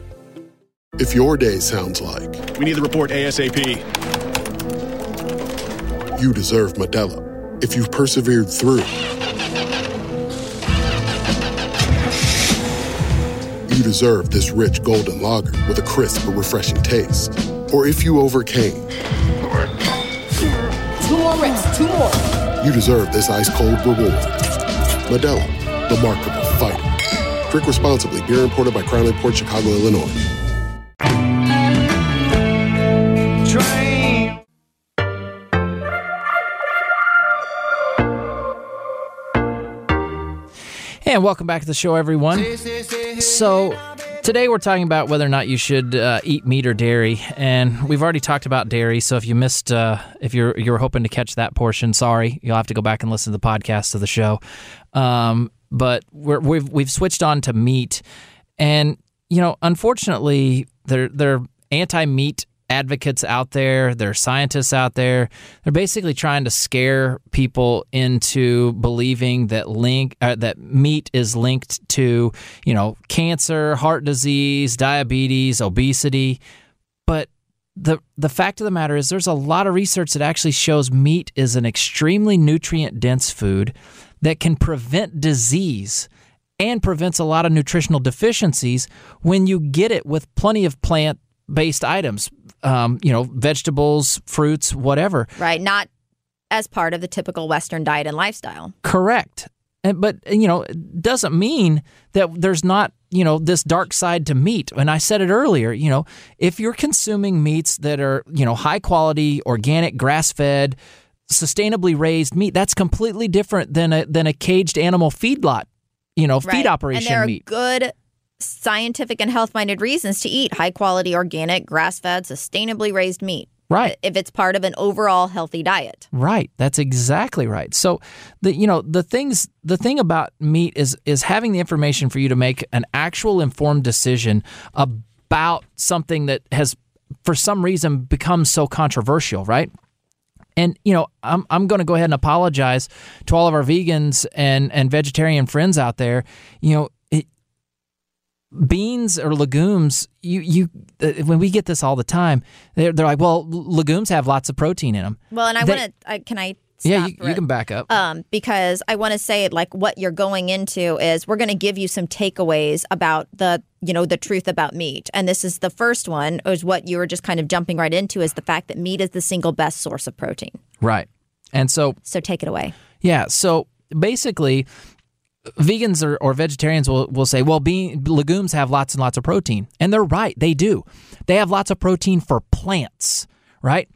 If your day sounds like... We need the report ASAP. You deserve Modelo. If you've persevered through, you deserve this rich golden lager with a crisp but refreshing taste. Or if you overcame. Two more reps, two more. You deserve this ice cold reward. Modelo, the mark of a fighter. Drink responsibly. Beer imported by Crown Port Chicago, Illinois. And welcome back to the show, everyone. So today we're talking about whether or not you should uh, eat meat or dairy, and we've already talked about dairy. So if you missed, uh, if you're you're hoping to catch that portion, sorry, you'll have to go back and listen to the podcast of the show. Um, but we're, we've we've switched on to meat, and you know, unfortunately, there there are anti-meat advocates out there, there are scientists out there. They're basically trying to scare people into believing that link uh, that meat is linked to, you know, cancer, heart disease, diabetes, obesity. But the the fact of the matter is there's a lot of research that actually shows meat is an extremely nutrient-dense food that can prevent disease and prevents a lot of nutritional deficiencies when you get it with plenty of plant-based items. Um, you know, vegetables, fruits, whatever. Right, not as part of the typical Western diet and lifestyle. Correct. And, but, you know, it doesn't mean that there's not, you know, this dark side to meat. And I said it earlier, you know, if you're consuming meats that are, you know, high quality, organic, grass-fed, sustainably raised meat, that's completely different than a, than a caged animal feedlot you know, feed right. operation and there are meat. Good scientific and health-minded reasons to eat high-quality, organic, grass-fed, sustainably raised meat. Right. If it's part of an overall healthy diet. Right. That's exactly right. So the you know the things the thing about meat is is having the information for you to make an actual informed decision about something that has for some reason become so controversial, right? And you know, I'm I'm going to go ahead and apologize to all of our vegans and and vegetarian friends out there. You know, it, beans or legumes, you you uh, when we get this all the time, they're, they're like, well, legumes have lots of protein in them. Well, and I They- want to, can I stop Yeah, you, for you a- can back up. Um, because I want to say, like, what you're going into is we're going to give you some takeaways about the, you know, the truth about meat. And this is the first one, is what you were just kind of jumping right into, is the fact that meat is the single best source of protein. Right. And so, So take it away. yeah, so basically, vegans or, or vegetarians will, will say, well, bean, legumes have lots and lots of protein. And they're right. They do. They have lots of protein for plants, right?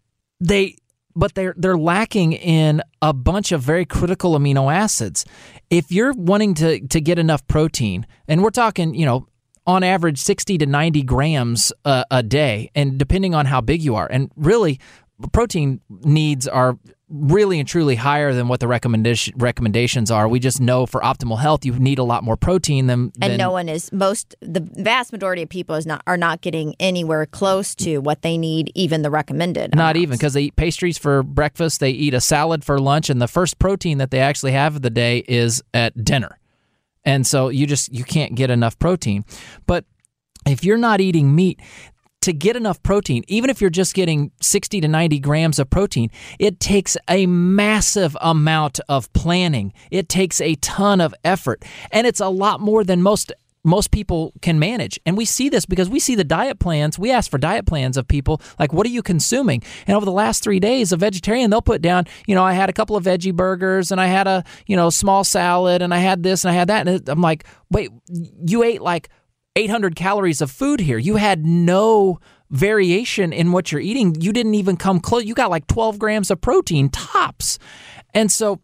They, but they're they're lacking in a bunch of very critical amino acids. If you're wanting to, to get enough protein, and we're talking, you know, on average sixty to ninety grams a, a day, and depending on how big you are, and really, protein needs are really and truly higher than what the recommendation recommendations are. We just know for optimal health, you need a lot more protein than. And than no one is, most, the vast majority of people is not are not getting anywhere close to what they need, even the recommended. Not amounts. even, because they eat pastries for breakfast, they eat a salad for lunch, and the first protein that they actually have of the day is at dinner. And so you just you can't get enough protein. But if you're not eating meat, to get enough protein, even if you're just getting sixty to ninety grams of protein, it takes a massive amount of planning. It takes a ton of effort, and it's a lot more than most most people can manage. And we see this because we see the diet plans. We ask for diet plans of people, like, what are you consuming? And over the last three days, a vegetarian, they'll put down, you know, I had a couple of veggie burgers, and I had a, you know, small salad, and I had this, and I had that. And I'm like, wait, you ate like eight hundred calories of food here. You had no variation in what you're eating. You didn't even come close. You got like twelve grams of protein tops. And so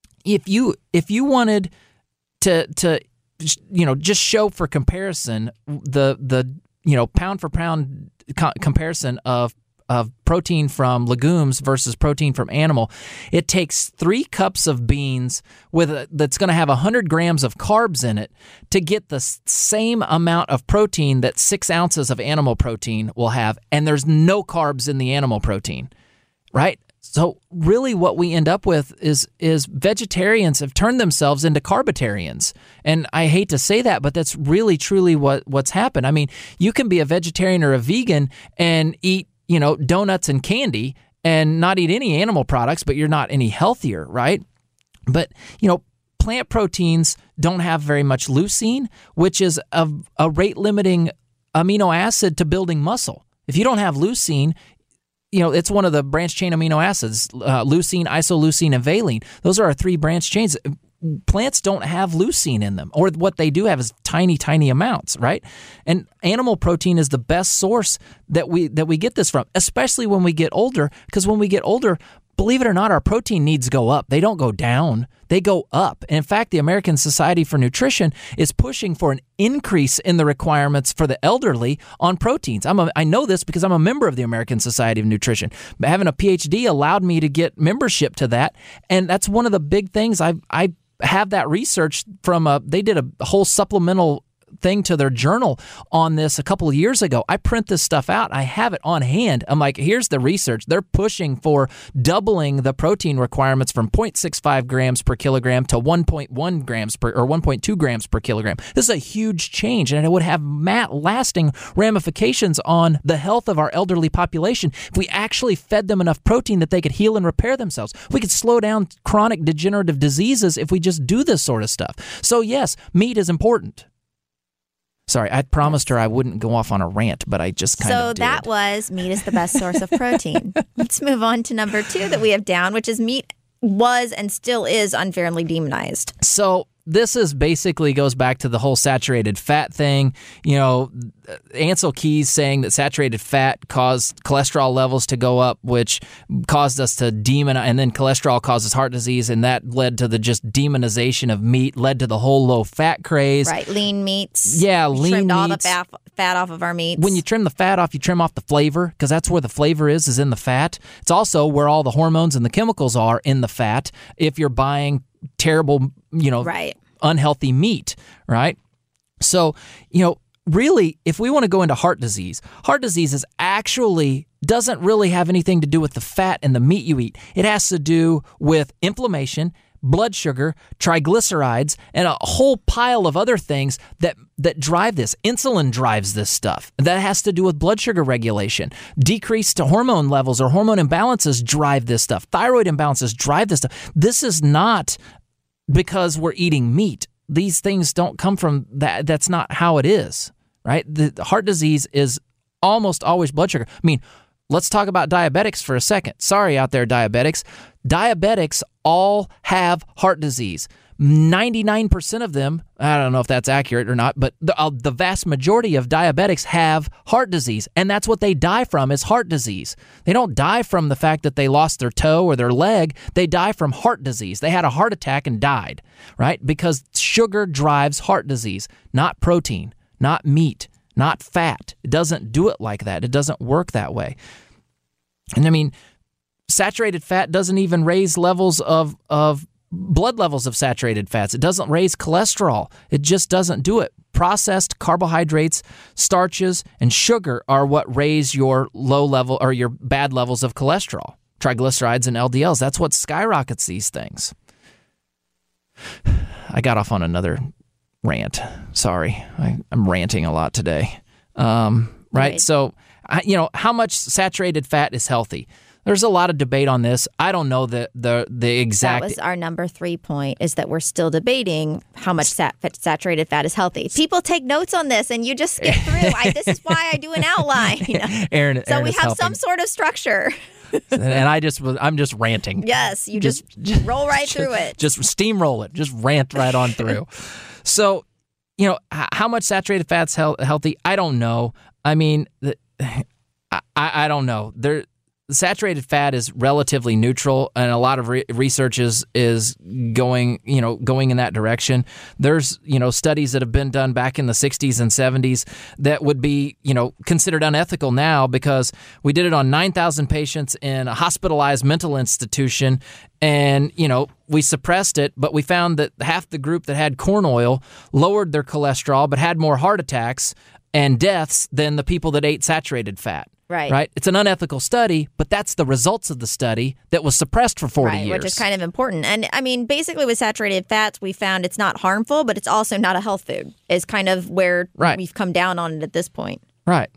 if you if you wanted to to you know just show for comparison the the you know pound for pound co- comparison of of protein from legumes versus protein from animal, it takes three cups of beans with a, that's going to have one hundred grams of carbs in it to get the s- same amount of protein that six ounces of animal protein will have, and there's no carbs in the animal protein, right? So really what we end up with is is vegetarians have turned themselves into carbitarians. And I hate to say that, but that's really truly what, what's happened. I mean, you can be a vegetarian or a vegan and eat, you know, donuts and candy and not eat any animal products, but you're not any healthier, right? But, you know, plant proteins don't have very much leucine, which is a, a rate-limiting amino acid to building muscle. If you don't have leucine, you know, it's one of the branch chain amino acids, uh, leucine, isoleucine, and valine. Those are our three branch chains. Plants don't have leucine in them, or what they do have is tiny, tiny amounts, right? And animal protein is the best source that we that we get this from, especially when we get older, because when we get older, believe it or not, our protein needs go up. They don't go down. They go up. And in fact, the American Society for Nutrition is pushing for an increase in the requirements for the elderly on proteins. I'm a, I know this because I'm a member of the American Society of Nutrition. Having a P H D allowed me to get membership to that, and that's one of the big things. I I have that research from a, they did a whole supplemental thing to their journal on this a couple of years ago. I print this stuff out. I have it on hand. I'm like, here's the research. They're pushing for doubling the protein requirements from zero point six five grams per kilogram to one point one grams per, or one point two grams per kilogram. This is a huge change, and it would have mat- lasting ramifications on the health of our elderly population if we actually fed them enough protein that they could heal and repair themselves. We could slow down chronic degenerative diseases if we just do this sort of stuff. So yes, meat is important. Sorry, I promised her I wouldn't go off on a rant, but I just kind so of did. So that was meat is the best source of protein. Let's move on to number two that we have down, which is meat was and still is unfairly demonized. So this is basically goes back to the whole saturated fat thing. You know, Ansel Keys saying that saturated fat caused cholesterol levels to go up, which caused us to demonize, and then cholesterol causes heart disease, and that led to the just demonization of meat, led to the whole low-fat craze. Right, lean meats. Yeah, we lean trimmed all the meats. fat, fat off of our meats. When you trim the fat off, you trim off the flavor, because that's where the flavor is, is in the fat. It's also where all the hormones and the chemicals are in the fat if you're buying terrible, you know, right. unhealthy meat, right? So, you know, really, if we want to go into heart disease, heart disease is actually doesn't really have anything to do with the fat and the meat you eat. It has to do with inflammation, blood sugar, triglycerides, and a whole pile of other things that, that drive this. Insulin drives this stuff. That has to do with blood sugar regulation. Decreased hormone levels or hormone imbalances drive this stuff. Thyroid imbalances drive this stuff. This is not because we're eating meat. These things don't come from that. That's not how it is, right? The heart disease is almost always blood sugar. I mean, let's talk about diabetics for a second. Sorry out there, diabetics. Diabetics all have heart disease. ninety-nine percent of them, I don't know if that's accurate or not, but the, uh, the vast majority of diabetics have heart disease, and that's what they die from is heart disease. They don't die from the fact that they lost their toe or their leg. They die from heart disease. They had a heart attack and died, right? Because sugar drives heart disease, not protein, not meat, not fat. It doesn't do it like that. It doesn't work that way. And I mean, saturated fat doesn't even raise levels of, of blood levels of saturated fats. It doesn't raise cholesterol. It just doesn't do it. Processed carbohydrates, starches, and sugar are what raise your low level or your bad levels of cholesterol, triglycerides, and L D Ls. That's what skyrockets these things. I got off on another rant. Sorry. I, I'm ranting a lot today. Um, right? right. So, I, you know, how much saturated fat is healthy? There's a lot of debate on this. I don't know the the, the exact... That was our number three point, is that we're still debating how much sat, saturated fat is healthy. People take notes on this, and you just skip through. I, this is why I do an outline. Aaron, so Aaron we is have helping. Some sort of structure. and I just was, I'm just ranting. Yes, you just, just roll right just, through it. Just steamroll it. Just rant right on through. So, you know, how much saturated fat's he- healthy? I don't know. I mean, the, I, I don't know. There, saturated fat is relatively neutral, and a lot of re- research is is going, you know, going in that direction. There's, you know, studies that have been done back in the sixties and seventies that would be, you know, considered unethical now because we did it on nine thousand patients in a hospitalized mental institution, and, you know, we suppressed it, but we found that half the group that had corn oil lowered their cholesterol but had more heart attacks and deaths than the people that ate saturated fat. Right. Right. It's an unethical study, but that's the results of the study that was suppressed for forty right, years. Which is kind of important. And I mean, basically with saturated fats, we found it's not harmful, but it's also not a health food, is kind of where right. we've come down on it at this point. Right.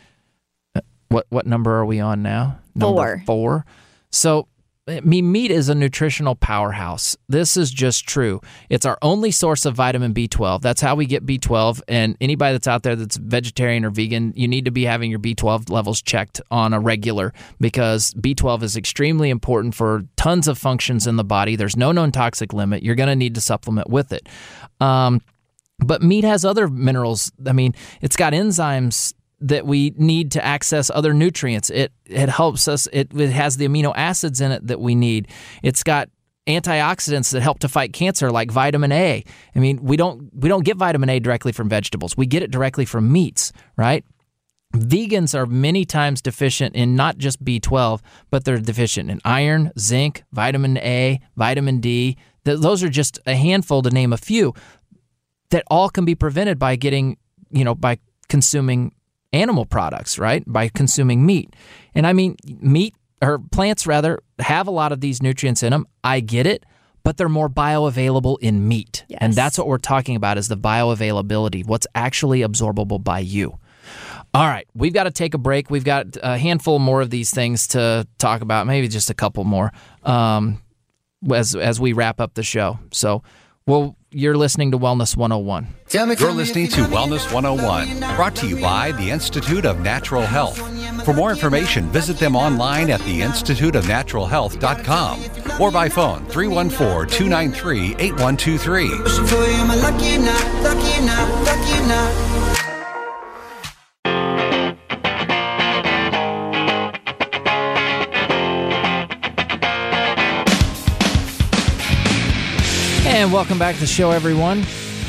What what number are we on now? Number four. Four. So, I mean, meat is a nutritional powerhouse. This is just true. It's our only source of vitamin B twelve. That's how we get B twelve. And anybody that's out there that's vegetarian or vegan, you need to be having your B twelve levels checked on a regular because B twelve is extremely important for tons of functions in the body. There's no known toxic limit. You're going to need to supplement with it. Um, but meat has other minerals. I mean, it's got enzymes that we need to access other nutrients. It it helps us. It, it has the amino acids in it that we need. It's got antioxidants that help to fight cancer, like vitamin A. I mean, we don't we don't get vitamin A directly from vegetables. We get it directly from meats, right? Vegans are many times deficient in not just B twelve, but they're deficient in iron, zinc, vitamin A, vitamin D. Those are just a handful to name a few that all can be prevented by getting, you know, by consuming animal products, right? By consuming meat. And I mean, meat, or plants rather, have a lot of these nutrients in them. I get it, but they're more bioavailable in meat. Yes. And that's what we're talking about, is the bioavailability, what's actually absorbable by you. All right, we've got to take a break. We've got a handful more of these things to talk about, maybe just a couple more um, as as we wrap up the show. So, well, you're listening to Wellness one oh one. You're listening to Wellness one oh one, brought to you by the Institute of Natural Health. For more information, visit them online at the institute of natural health dot com or by phone three one four, two nine three, eight one two three. And welcome back to the show, everyone.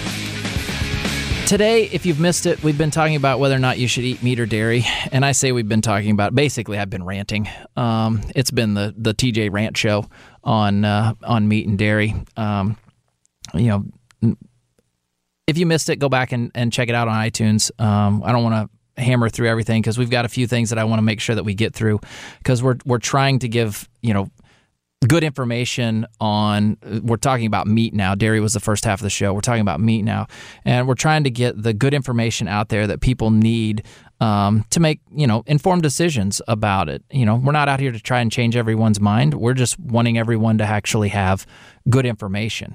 Today, if you've missed it, we've been talking about whether or not you should eat meat or dairy. And I say we've been talking about, basically, I've been ranting. Um, it's been the, the T J Rant Show on uh, on meat and dairy. Um, you know, if you missed it, go back and, and check it out on iTunes. Um, I don't want to hammer through everything because we've got a few things that I want to make sure that we get through because we're we're trying to give, you know, good information on, we're talking about meat now. Dairy was the first half of the show. We're talking about meat now. And we're trying to get the good information out there that people need um, to make, you know, informed decisions about it. You know, we're not out here to try and change everyone's mind. We're just wanting everyone to actually have good information.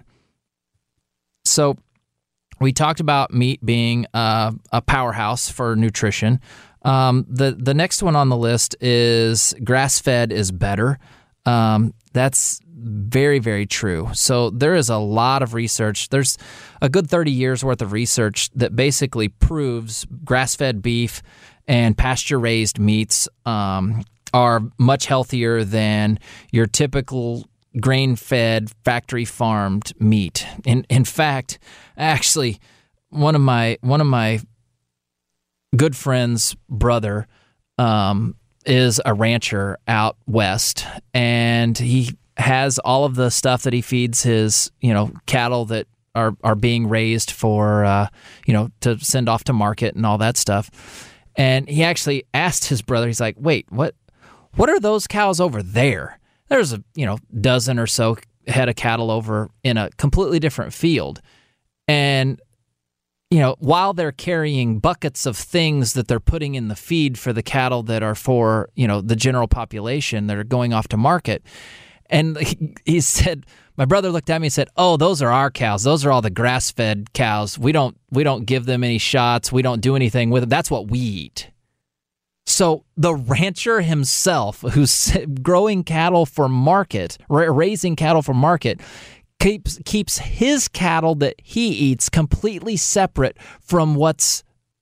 So we talked about meat being uh, a powerhouse for nutrition. Um, the, the next one on the list is grass-fed is better. Um, that's very, very true. So there is a lot of research. There's a good thirty years worth of research that basically proves grass-fed beef and pasture-raised meats um, are much healthier than your typical grain-fed, factory-farmed meat. In in fact, actually, one of my one of my good friends' brother um, is a rancher out west, and he has all of the stuff that he feeds his, you know, cattle that are, are being raised for, uh, you know, to send off to market and all that stuff. And he actually asked his brother, he's like, wait, what, what are those cows over there? There's a, you know, dozen or so head of cattle over in a completely different field. And you know, while they're carrying buckets of things that they're putting in the feed for the cattle that are for, you know, the general population that are going off to market. And he, he said, my brother looked at me and said, oh, those are our cows. Those are all the grass-fed cows. We don't, we don't give them any shots. We don't do anything with them. That's what we eat. So the rancher himself, who's growing cattle for market, raising cattle for market, keeps keeps his cattle that he eats completely separate from what's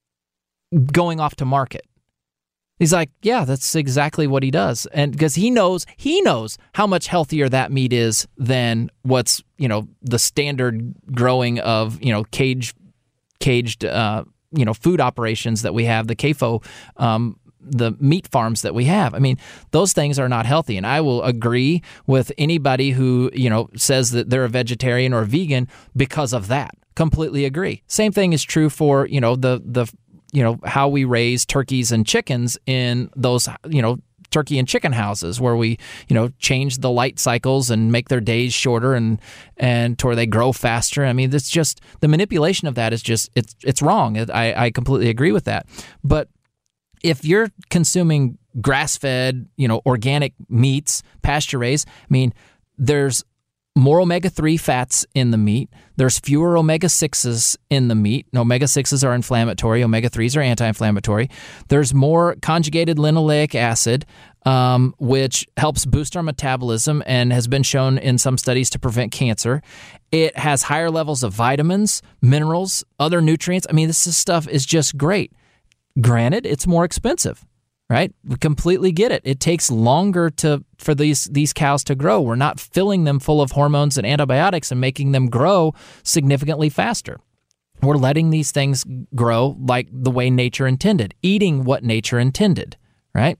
going off to market. He's like, yeah, that's exactly what he does. And because he knows, he knows how much healthier that meat is than what's, you know, the standard growing of, you know, cage, caged, uh, you know, food operations that we have, the C A F O, um, the meat farms that we have. I mean, those things are not healthy. And I will agree with anybody who, you know, says that they're a vegetarian or a vegan because of that. Completely agree. Same thing is true for, you know, the, the, you know, how we raise turkeys and chickens in those, you know, turkey and chicken houses where we, you know, change the light cycles and make their days shorter and, and to where they grow faster. I mean, it's just, the manipulation of that is just, it's, it's wrong. I, I completely agree with that. But if you're consuming grass-fed, you know, organic meats, pasture-raised, I mean, there's more omega three fats in the meat. There's fewer omega sixes in the meat. omega sixes are inflammatory. omega threes are anti-inflammatory. There's more conjugated linoleic acid, um, which helps boost our metabolism and has been shown in some studies to prevent cancer. It has higher levels of vitamins, minerals, other nutrients. I mean, this is stuff is just great. Granted, it's more expensive, right? We completely get it. It takes longer to for these these cows to grow. We're not filling them full of hormones and antibiotics and making them grow significantly faster. We're letting these things grow like the way nature intended, eating what nature intended, right?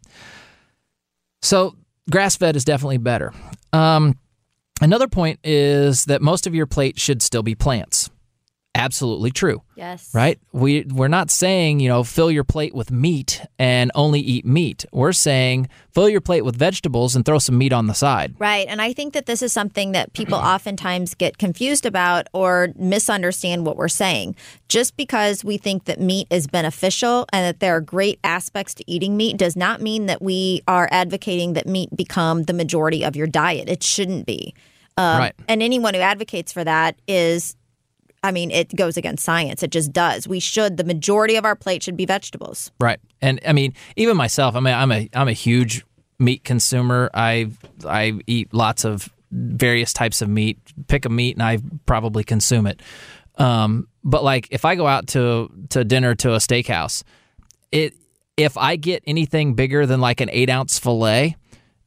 So grass-fed is definitely better. Um, another point is that most of your plate should still be plants. Absolutely true. Yes. Right? We, we're not saying, you know, fill your plate with meat and only eat meat. We're saying fill your plate with vegetables and throw some meat on the side. Right. And I think that this is something that people oftentimes get confused about or misunderstand what we're saying. Just because we think that meat is beneficial and that there are great aspects to eating meat does not mean that we are advocating that meat become the majority of your diet. It shouldn't be. Um, right. And anyone who advocates for that is... I mean, it goes against science. It just does. We should, the majority of our plate should be vegetables. Right. And I mean, even myself, I mean, I'm a I'm a huge meat consumer. I I eat lots of various types of meat. Pick a meat and I probably consume it. Um, but like if I go out to to dinner to a steakhouse, it if I get anything bigger than like an eight ounce filet,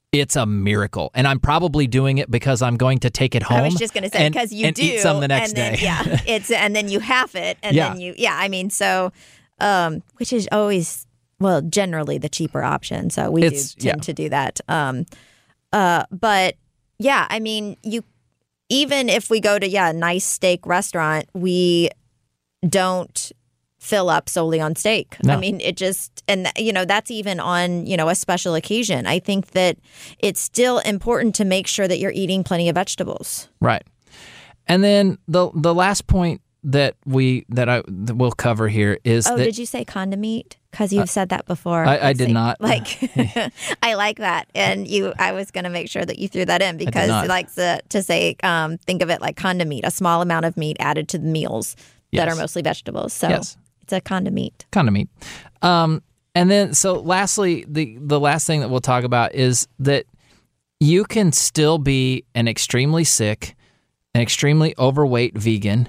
it's a miracle. And I'm probably doing it because I'm going to take it home. I was just going to say, because you and do. eat some the next and then, day. Yeah, it's and then you half it, and Yeah. then you, yeah, I mean, so, um, which is always, well, generally the cheaper option. So we It's- do tend yeah. to do that. Um, uh, but yeah, I mean, you, even if we go to, yeah, a nice steak restaurant, we don't fill up solely on steak. No. I mean, it just, and you know, that's even on, you know, a special occasion. I think that it's still important to make sure that you're eating plenty of vegetables. Right. And then the the last point that we that I that we'll cover here is Oh, that did you say condiment? Because you've said that before. I- I did Say- not. Like, I like that, and you. I was going to make sure that you threw that in because not. he likes to, to say, um, think of it like condiment, a small amount of meat added to the meals that Yes. are mostly vegetables. So Yes. it's a condiment. kind of meat. Um, and then, so lastly, the the last thing that we'll talk about is that you can still be an extremely sick, an extremely overweight vegan,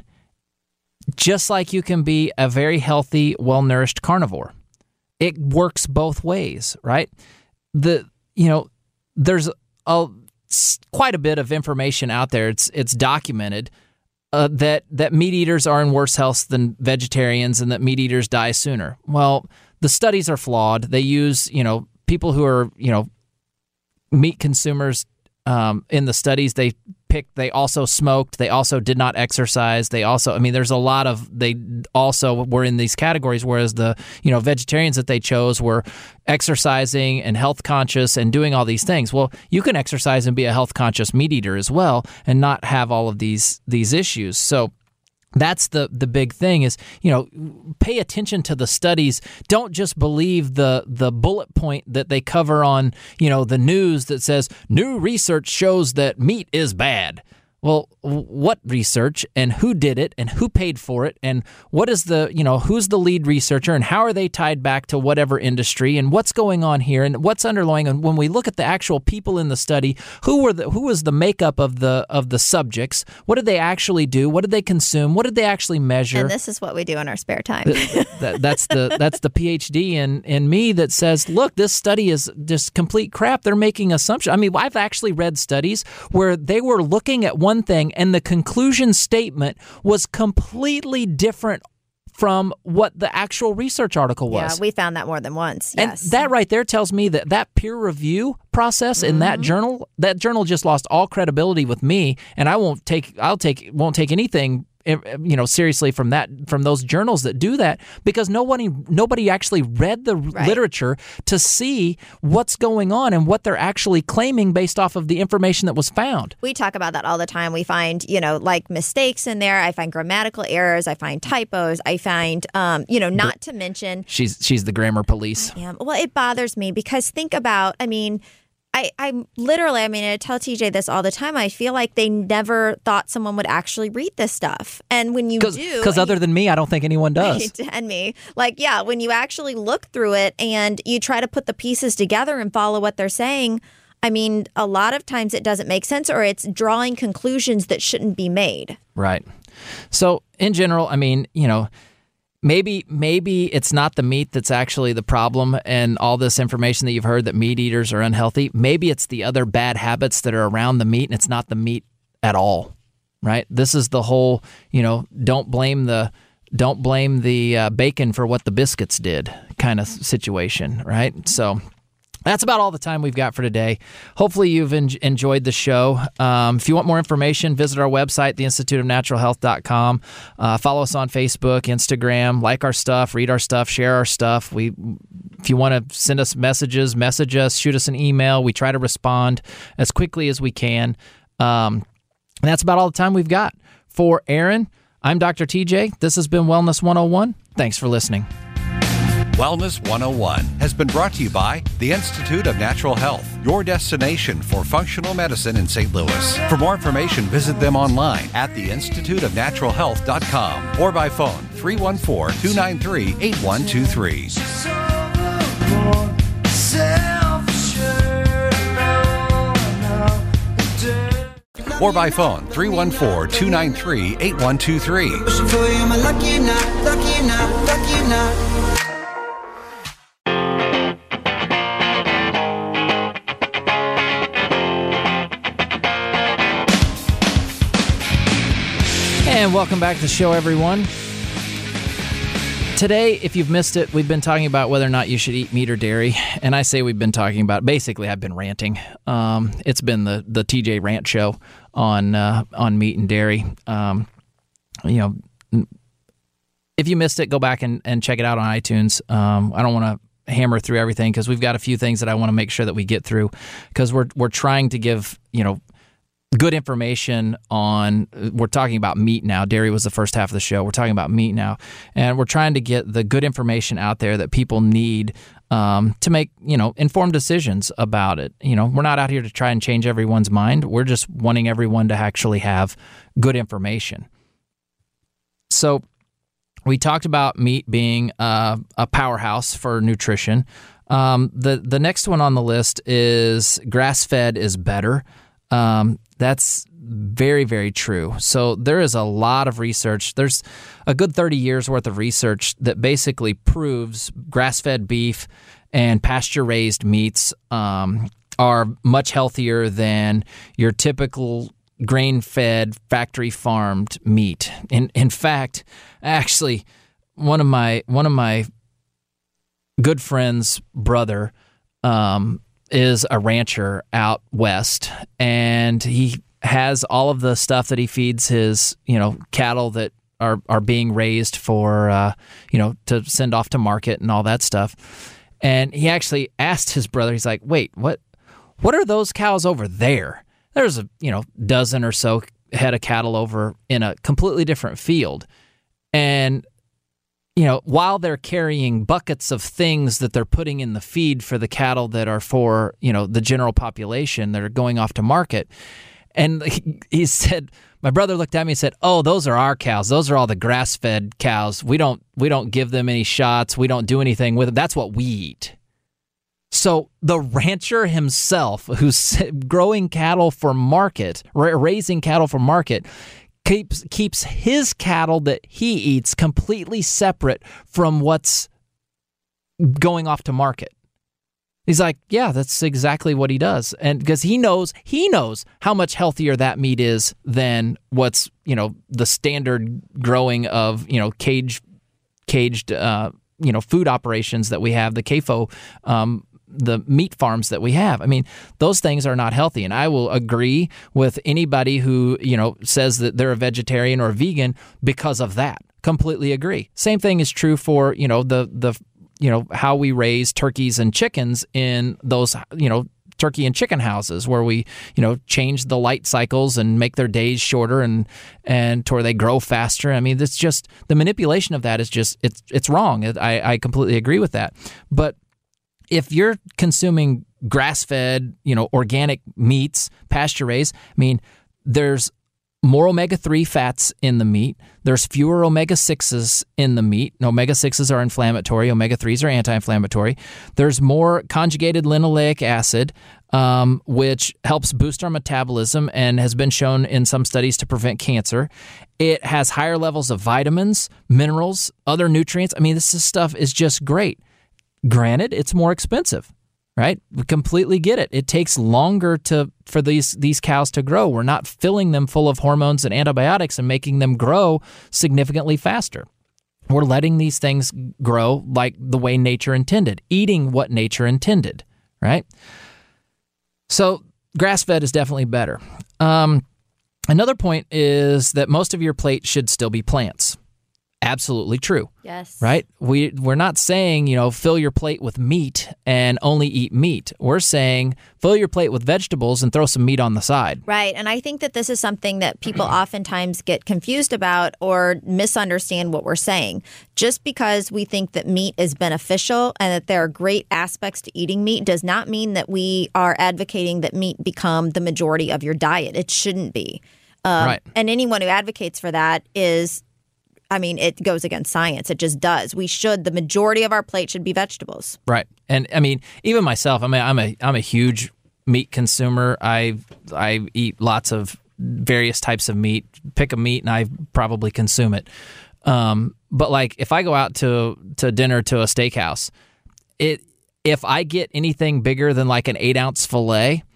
just like you can be a very healthy, well-nourished carnivore. It works both ways, right? The you know, there's a quite a bit of information out there. It's it's documented uh, that that meat eaters are in worse health than vegetarians, and that meat eaters die sooner. Well, the studies are flawed. They use you know people who are you know meat consumers um, in the studies. They picked. They also smoked. They also did not exercise. They also, I mean, there's a lot of. They also were in these categories, whereas the you know vegetarians that they chose were exercising and health conscious and doing all these things. Well, you can exercise and be a health conscious meat eater as well, and not have all of these these issues. So. That's the the big thing is, you know, pay attention to the studies. Don't just believe the the bullet point that they cover on, you know, the news that says new research shows that meat is bad. Well, what research and who did it and who paid for it and what is the, you know, who's the lead researcher and how are they tied back to whatever industry and what's going on here and what's underlying? And when we look at the actual people in the study, who were the who was the makeup of the of the subjects? What did they actually do? What did they consume? What did they actually measure? And this is what we do in our spare time. that, that's the that's the PhD in in me that says, look, this study is just complete crap. They're making assumptions. I mean, I've actually read studies where they were looking at one thing and the conclusion statement was completely different from what the actual research article was. Yeah, we found that more than once. Yes. And that right there tells me that that peer review process in that journal, that journal just lost all credibility with me, and I won't take I'll take won't take anything you know seriously from that from those journals that do that because nobody nobody actually read the Right. literature to see what's going on and what they're actually claiming based off of the information that was found. We talk about that all the time. We find, you know, like mistakes in there. I find grammatical errors. I find typos. I find, um, you know, not to mention. She's she's the grammar police. Yeah, well, it bothers me because think about, I mean, I, I'm literally, I mean, I tell T J this all the time. I feel like they never thought someone would actually read this stuff. And when you do. Because other than me, I don't think anyone does. And me. Like, yeah, when you actually look through it and you try to put the pieces together and follow what they're saying, I mean, a lot of times it doesn't make sense or it's drawing conclusions that shouldn't be made. Right. So in general, I mean, you know, maybe maybe it's not the meat that's actually the problem and all this information that you've heard that meat eaters are unhealthy. Maybe it's the other bad habits that are around the meat and it's not the meat at all. Right. This is the whole, you know, don't blame the don't blame the uh, bacon for what the biscuits did kind of situation. Right. So that's about all the time we've got for today. Hopefully you've en- enjoyed the show. Um, if you want more information, visit our website, the institute of natural health dot com. Uh, follow us on Facebook, Instagram, like our stuff, read our stuff, share our stuff. We, if you want to send us messages, message us, shoot us an email. We try to respond as quickly as we can. Um, and that's about all the time we've got. For Aaron, I'm Doctor T J. This has been Wellness one oh one. Thanks for listening. Wellness one oh one has been brought to you by the Institute of Natural Health, your destination for functional medicine in Saint Louis. For more information, visit them online at the institute of natural health dot com or by phone three one four, two nine three, eight one two three. Or by phone three one four, two nine three, eight one two three. And welcome back to the show, everyone. Today, if you've missed it, we've been talking about whether or not you should eat meat or dairy. And I say we've been talking about, basically, I've been ranting. Um, it's been the, the T J Rant Show on uh, on meat and dairy. Um, you know, if you missed it, go back and, and check it out on iTunes. Um, I don't want to hammer through everything because we've got a few things that I want to make sure that we get through because we're we're trying to give, you know, good information on, we're talking about meat now. Dairy was the first half of the show. We're talking about meat now. And we're trying to get the good information out there that people need um, to make, you know, informed decisions about it. You know, we're not out here to try and change everyone's mind. We're just wanting everyone to actually have good information. So we talked about meat being uh, a powerhouse for nutrition. Um, the, the next one on the list is grass-fed is better. Um, that's very, very true. So there is a lot of research. There's a good thirty years worth of research that basically proves grass-fed beef and pasture-raised meats um, are much healthier than your typical grain-fed, factory-farmed meat. In in fact, actually, one of my one of my good friends' brother um, is a rancher out west, and he has all of the stuff that he feeds his, you know, cattle that are, are being raised for, uh, you know, to send off to market and all that stuff. And he actually asked his brother, he's like, wait, what, what are those cows over there? There's a, you know, dozen or so head of cattle over in a completely different field. And you know, while they're carrying buckets of things that they're putting in the feed for the cattle that are for, you know, the general population that are going off to market. And he, he said, my brother looked at me and said, oh, those are our cows. Those are all the grass-fed cows. We don't we don't give them any shots. We don't do anything with them. That's what we eat. So the rancher himself, who's growing cattle for market, raising cattle for market, keeps keeps his cattle that he eats completely separate from what's going off to market. He's like, yeah, that's exactly what he does. And because he knows, he knows how much healthier that meat is than what's, you know, the standard growing of, you know, cage, caged, uh, you know, food operations that we have, the C A F O, um, the meat farms that we have. I mean, those things are not healthy. And I will agree with anybody who, you know, says that they're a vegetarian or a vegan because of that. Completely agree. Same thing is true for, you know, the, the, you know, how we raise turkeys and chickens in those, you know, turkey and chicken houses where we, you know, change the light cycles and make their days shorter and, and to where they grow faster. I mean, it's just, the manipulation of that is just, it's, it's wrong. I, I completely agree with that. But if you're consuming grass-fed, you know, organic meats, pasture-raised, I mean, there's more omega three fats in the meat. There's fewer omega sixes in the meat. omega sixes are inflammatory. omega threes are anti-inflammatory. There's more conjugated linoleic acid, um, which helps boost our metabolism and has been shown in some studies to prevent cancer. It has higher levels of vitamins, minerals, other nutrients. I mean, this is, stuff is just great. Granted, it's more expensive, right? We completely get it. It takes longer to for these these cows to grow. We're not filling them full of hormones and antibiotics and making them grow significantly faster. We're letting these things grow like the way nature intended, eating what nature intended, right? So grass-fed is definitely better. Um, another point is that most of your plate should still be plants. Absolutely true. Yes. Right? We, we're not saying, you know, fill your plate with meat and only eat meat. We're saying fill your plate with vegetables and throw some meat on the side. Right. And I think that this is something that people oftentimes get confused about or misunderstand what we're saying. Just because we think that meat is beneficial and that there are great aspects to eating meat does not mean that we are advocating that meat become the majority of your diet. It shouldn't be. Um, right. And anyone who advocates for that is... I mean, it goes against science. It just does. We should, the majority of our plate should be vegetables. Right. And I mean, even myself, I mean, I'm a I'm a huge meat consumer. I I eat lots of various types of meat. Pick a meat and I probably consume it. Um, but like if I go out to to dinner to a steakhouse, it if I get anything bigger than like an eight ounce filet,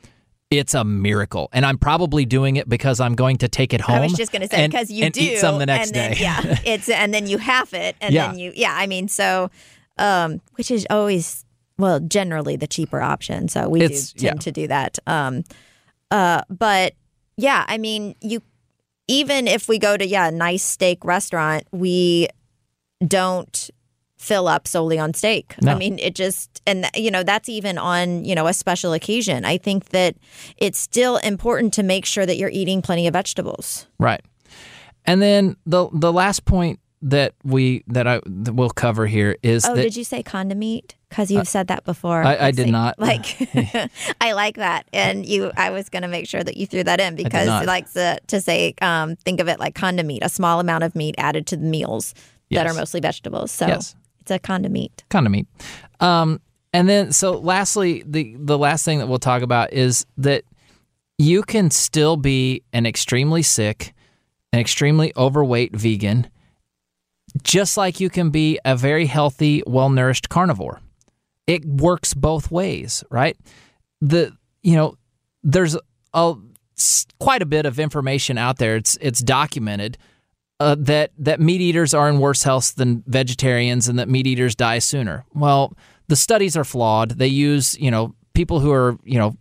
it's a miracle. And I'm probably doing it because I'm going to take it home. I was just going to say, because you and do. eat some the next and then, day. Yeah, it's, and then you half it. And Yeah. then you, yeah, I mean, so, um, which is always, well, generally the cheaper option. So we It's- do tend yeah. to do that. Um, uh, but yeah, I mean, you, even if we go to, yeah, a nice steak restaurant, we don't fill up solely on steak. No. I mean, it just, and you know, that's even on, you know, a special occasion. I think that it's still important to make sure that you're eating plenty of vegetables. Right. And then the the last point that we that I that we'll cover here is Oh, that did you say condiment? Because you've said that before. I- I did Like- not. Like, I like that, and you. I was going to make sure that you threw that in because not. it likes to, to say, um, think of it like condiment, a small amount of meat added to the meals that Yes. are mostly vegetables. So Yes. it's a condiment. condiment. Um, and then, so lastly, the the last thing that we'll talk about is that you can still be an extremely sick, an extremely overweight vegan, just like you can be a very healthy, well-nourished carnivore. It works both ways, right? The you know, there's a s- quite a bit of information out there. It's it's documented uh, that that meat eaters are in worse health than vegetarians, and that meat eaters die sooner. Well, the studies are flawed. They use you know people who are you know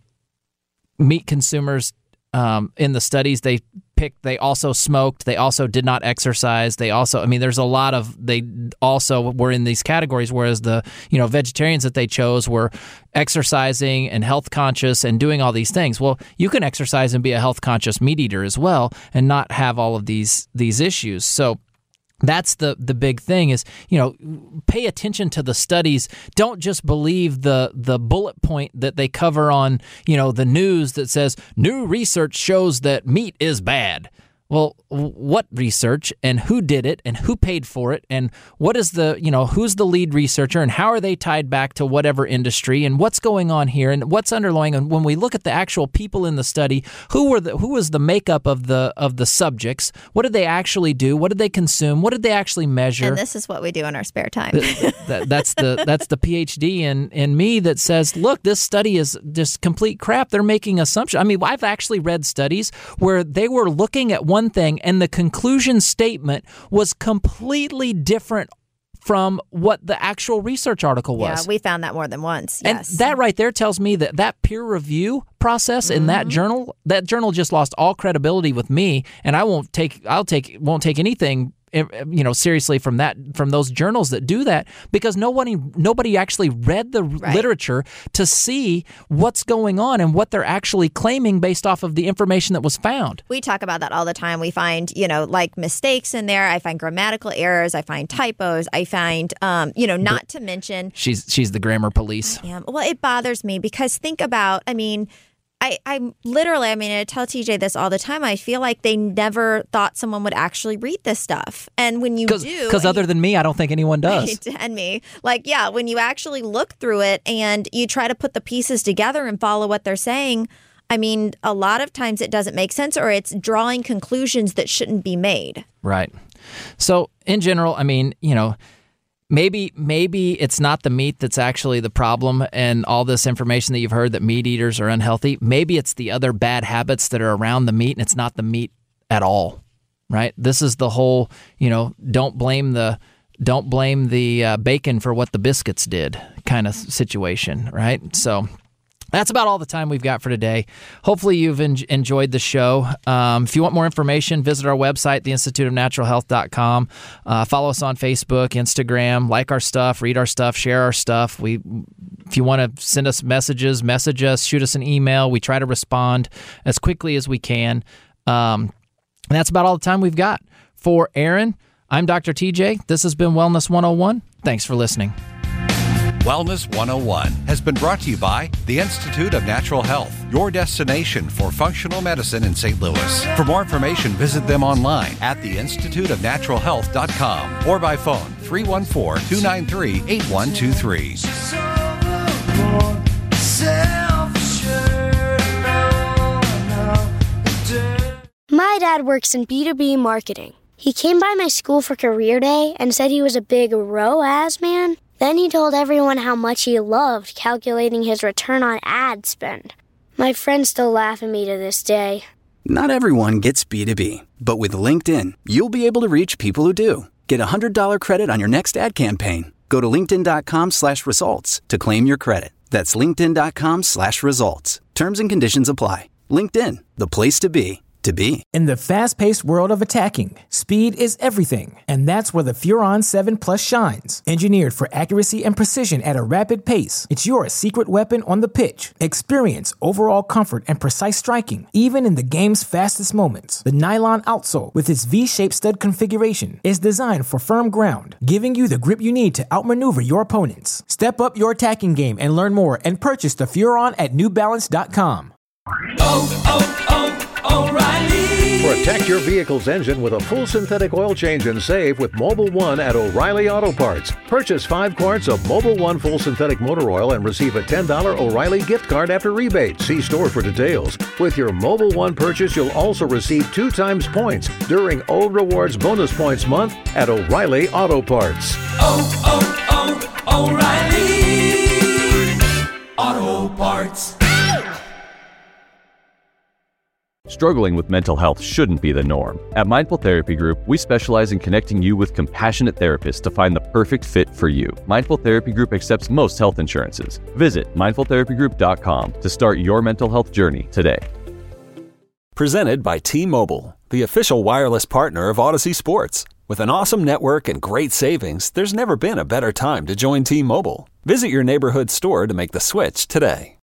meat consumers um, in the studies. They picked. They also smoked. They also did not exercise. They also, I mean, there's a lot of. They also were in these categories, whereas the you know vegetarians that they chose were exercising and health conscious and doing all these things. Well, you can exercise and be a health conscious meat eater as well, and not have all of these these issues. So. That's the the big thing is, you know, pay attention to the studies. Don't just believe the the bullet point that they cover on, you know, the news that says new research shows that meat is bad. Well, what research and who did it and who paid for it and what is the, you know, who's the lead researcher and how are they tied back to whatever industry and what's going on here and what's underlying? And when we look at the actual people in the study, who were the who was the makeup of the of the subjects? What did they actually do? What did they consume? What did they actually measure? And this is what we do in our spare time. that, that's the that's the PhD in in me that says, look, this study is just complete crap. They're making assumptions. I mean, I've actually read studies where they were looking at one thing and the conclusion statement was completely different from what the actual research article was. Yeah, we found that more than once. Yes. And that right there tells me that that peer review process Mm-hmm. in that journal, that journal just lost all credibility with me, and I won't take I'll take won't take anything you know seriously from that from those journals that do that because nobody nobody actually read the Right. literature to see what's going on and what they're actually claiming based off of the information that was found. We talk about that all the time. We find, you know, like mistakes in there. I find grammatical errors. I find typos. I find, um, you know, not to mention. She's she's the grammar police. Yeah, well, it bothers me because think about, I mean, I, I'm literally, I mean, I tell T J this all the time. I feel like they never thought someone would actually read this stuff. And when you do. Because other than me, I don't think anyone does. Right, and me. Like, yeah, when you actually look through it and you try to put the pieces together and follow what they're saying, I mean, a lot of times it doesn't make sense or it's drawing conclusions that shouldn't be made. Right. So in general, I mean, you know, maybe maybe it's not the meat that's actually the problem and all this information that you've heard that meat eaters are unhealthy. Maybe it's the other bad habits that are around the meat and it's not the meat at all. Right. This is the whole, you know, don't blame the don't blame the uh, bacon for what the biscuits did kind of situation. Right. So that's about all the time we've got for today. Hopefully you've en- enjoyed the show. Um, if you want more information, visit our website, the institute of natural health dot com. Uh, follow us on Facebook, Instagram, like our stuff, read our stuff, share our stuff. We, if you want to send us messages, message us, shoot us an email. We try to respond as quickly as we can. Um, and that's about all the time we've got. For Aaron, I'm Doctor T J. This has been Wellness one oh one. Thanks for listening. Wellness one oh one has been brought to you by the Institute of Natural Health, your destination for functional medicine in Saint Louis. For more information, visit them online at the institute of natural health dot com or by phone three one four, two nine three, eight one two three. My dad works in B two B marketing. He came by my school for career day and said he was a big R O A S man. Then he told everyone how much he loved calculating his return on ad spend. My friends still laugh at me to this day. Not everyone gets B two B, but with LinkedIn, you'll be able to reach people who do. Get a one hundred dollars credit on your next ad campaign. Go to linkedin.com slash results to claim your credit. That's linkedin.com slash results. Terms and conditions apply. LinkedIn, the place to be, to be. In the fast-paced world of attacking, speed is everything, and that's where the Furon seven Plus shines. Engineered for accuracy and precision at a rapid pace, it's your secret weapon on the pitch. Experience overall comfort and precise striking, even in the game's fastest moments. The nylon outsole, with its V-shaped stud configuration, is designed for firm ground, giving you the grip you need to outmaneuver your opponents. Step up your attacking game and learn more, and purchase the Furon at new balance dot com. Oh, oh, oh. O'Reilly. Protect your vehicle's engine with a full synthetic oil change and save with Mobil one at O'Reilly Auto Parts. Purchase five quarts of Mobil one full synthetic motor oil and receive a ten dollars O'Reilly gift card after rebate. See store for details. With your Mobil one purchase, you'll also receive two times points during O Rewards Bonus Points Month at O'Reilly Auto Parts. Oh, oh, oh, O'Reilly Auto Parts. Struggling with mental health shouldn't be the norm. At Mindful Therapy Group, we specialize in connecting you with compassionate therapists to find the perfect fit for you. Mindful Therapy Group accepts most health insurances. Visit mindful therapy group dot com to start your mental health journey today. Presented by T-Mobile, the official wireless partner of Odyssey Sports. With an awesome network and great savings, there's never been a better time to join T-Mobile. Visit your neighborhood store to make the switch today.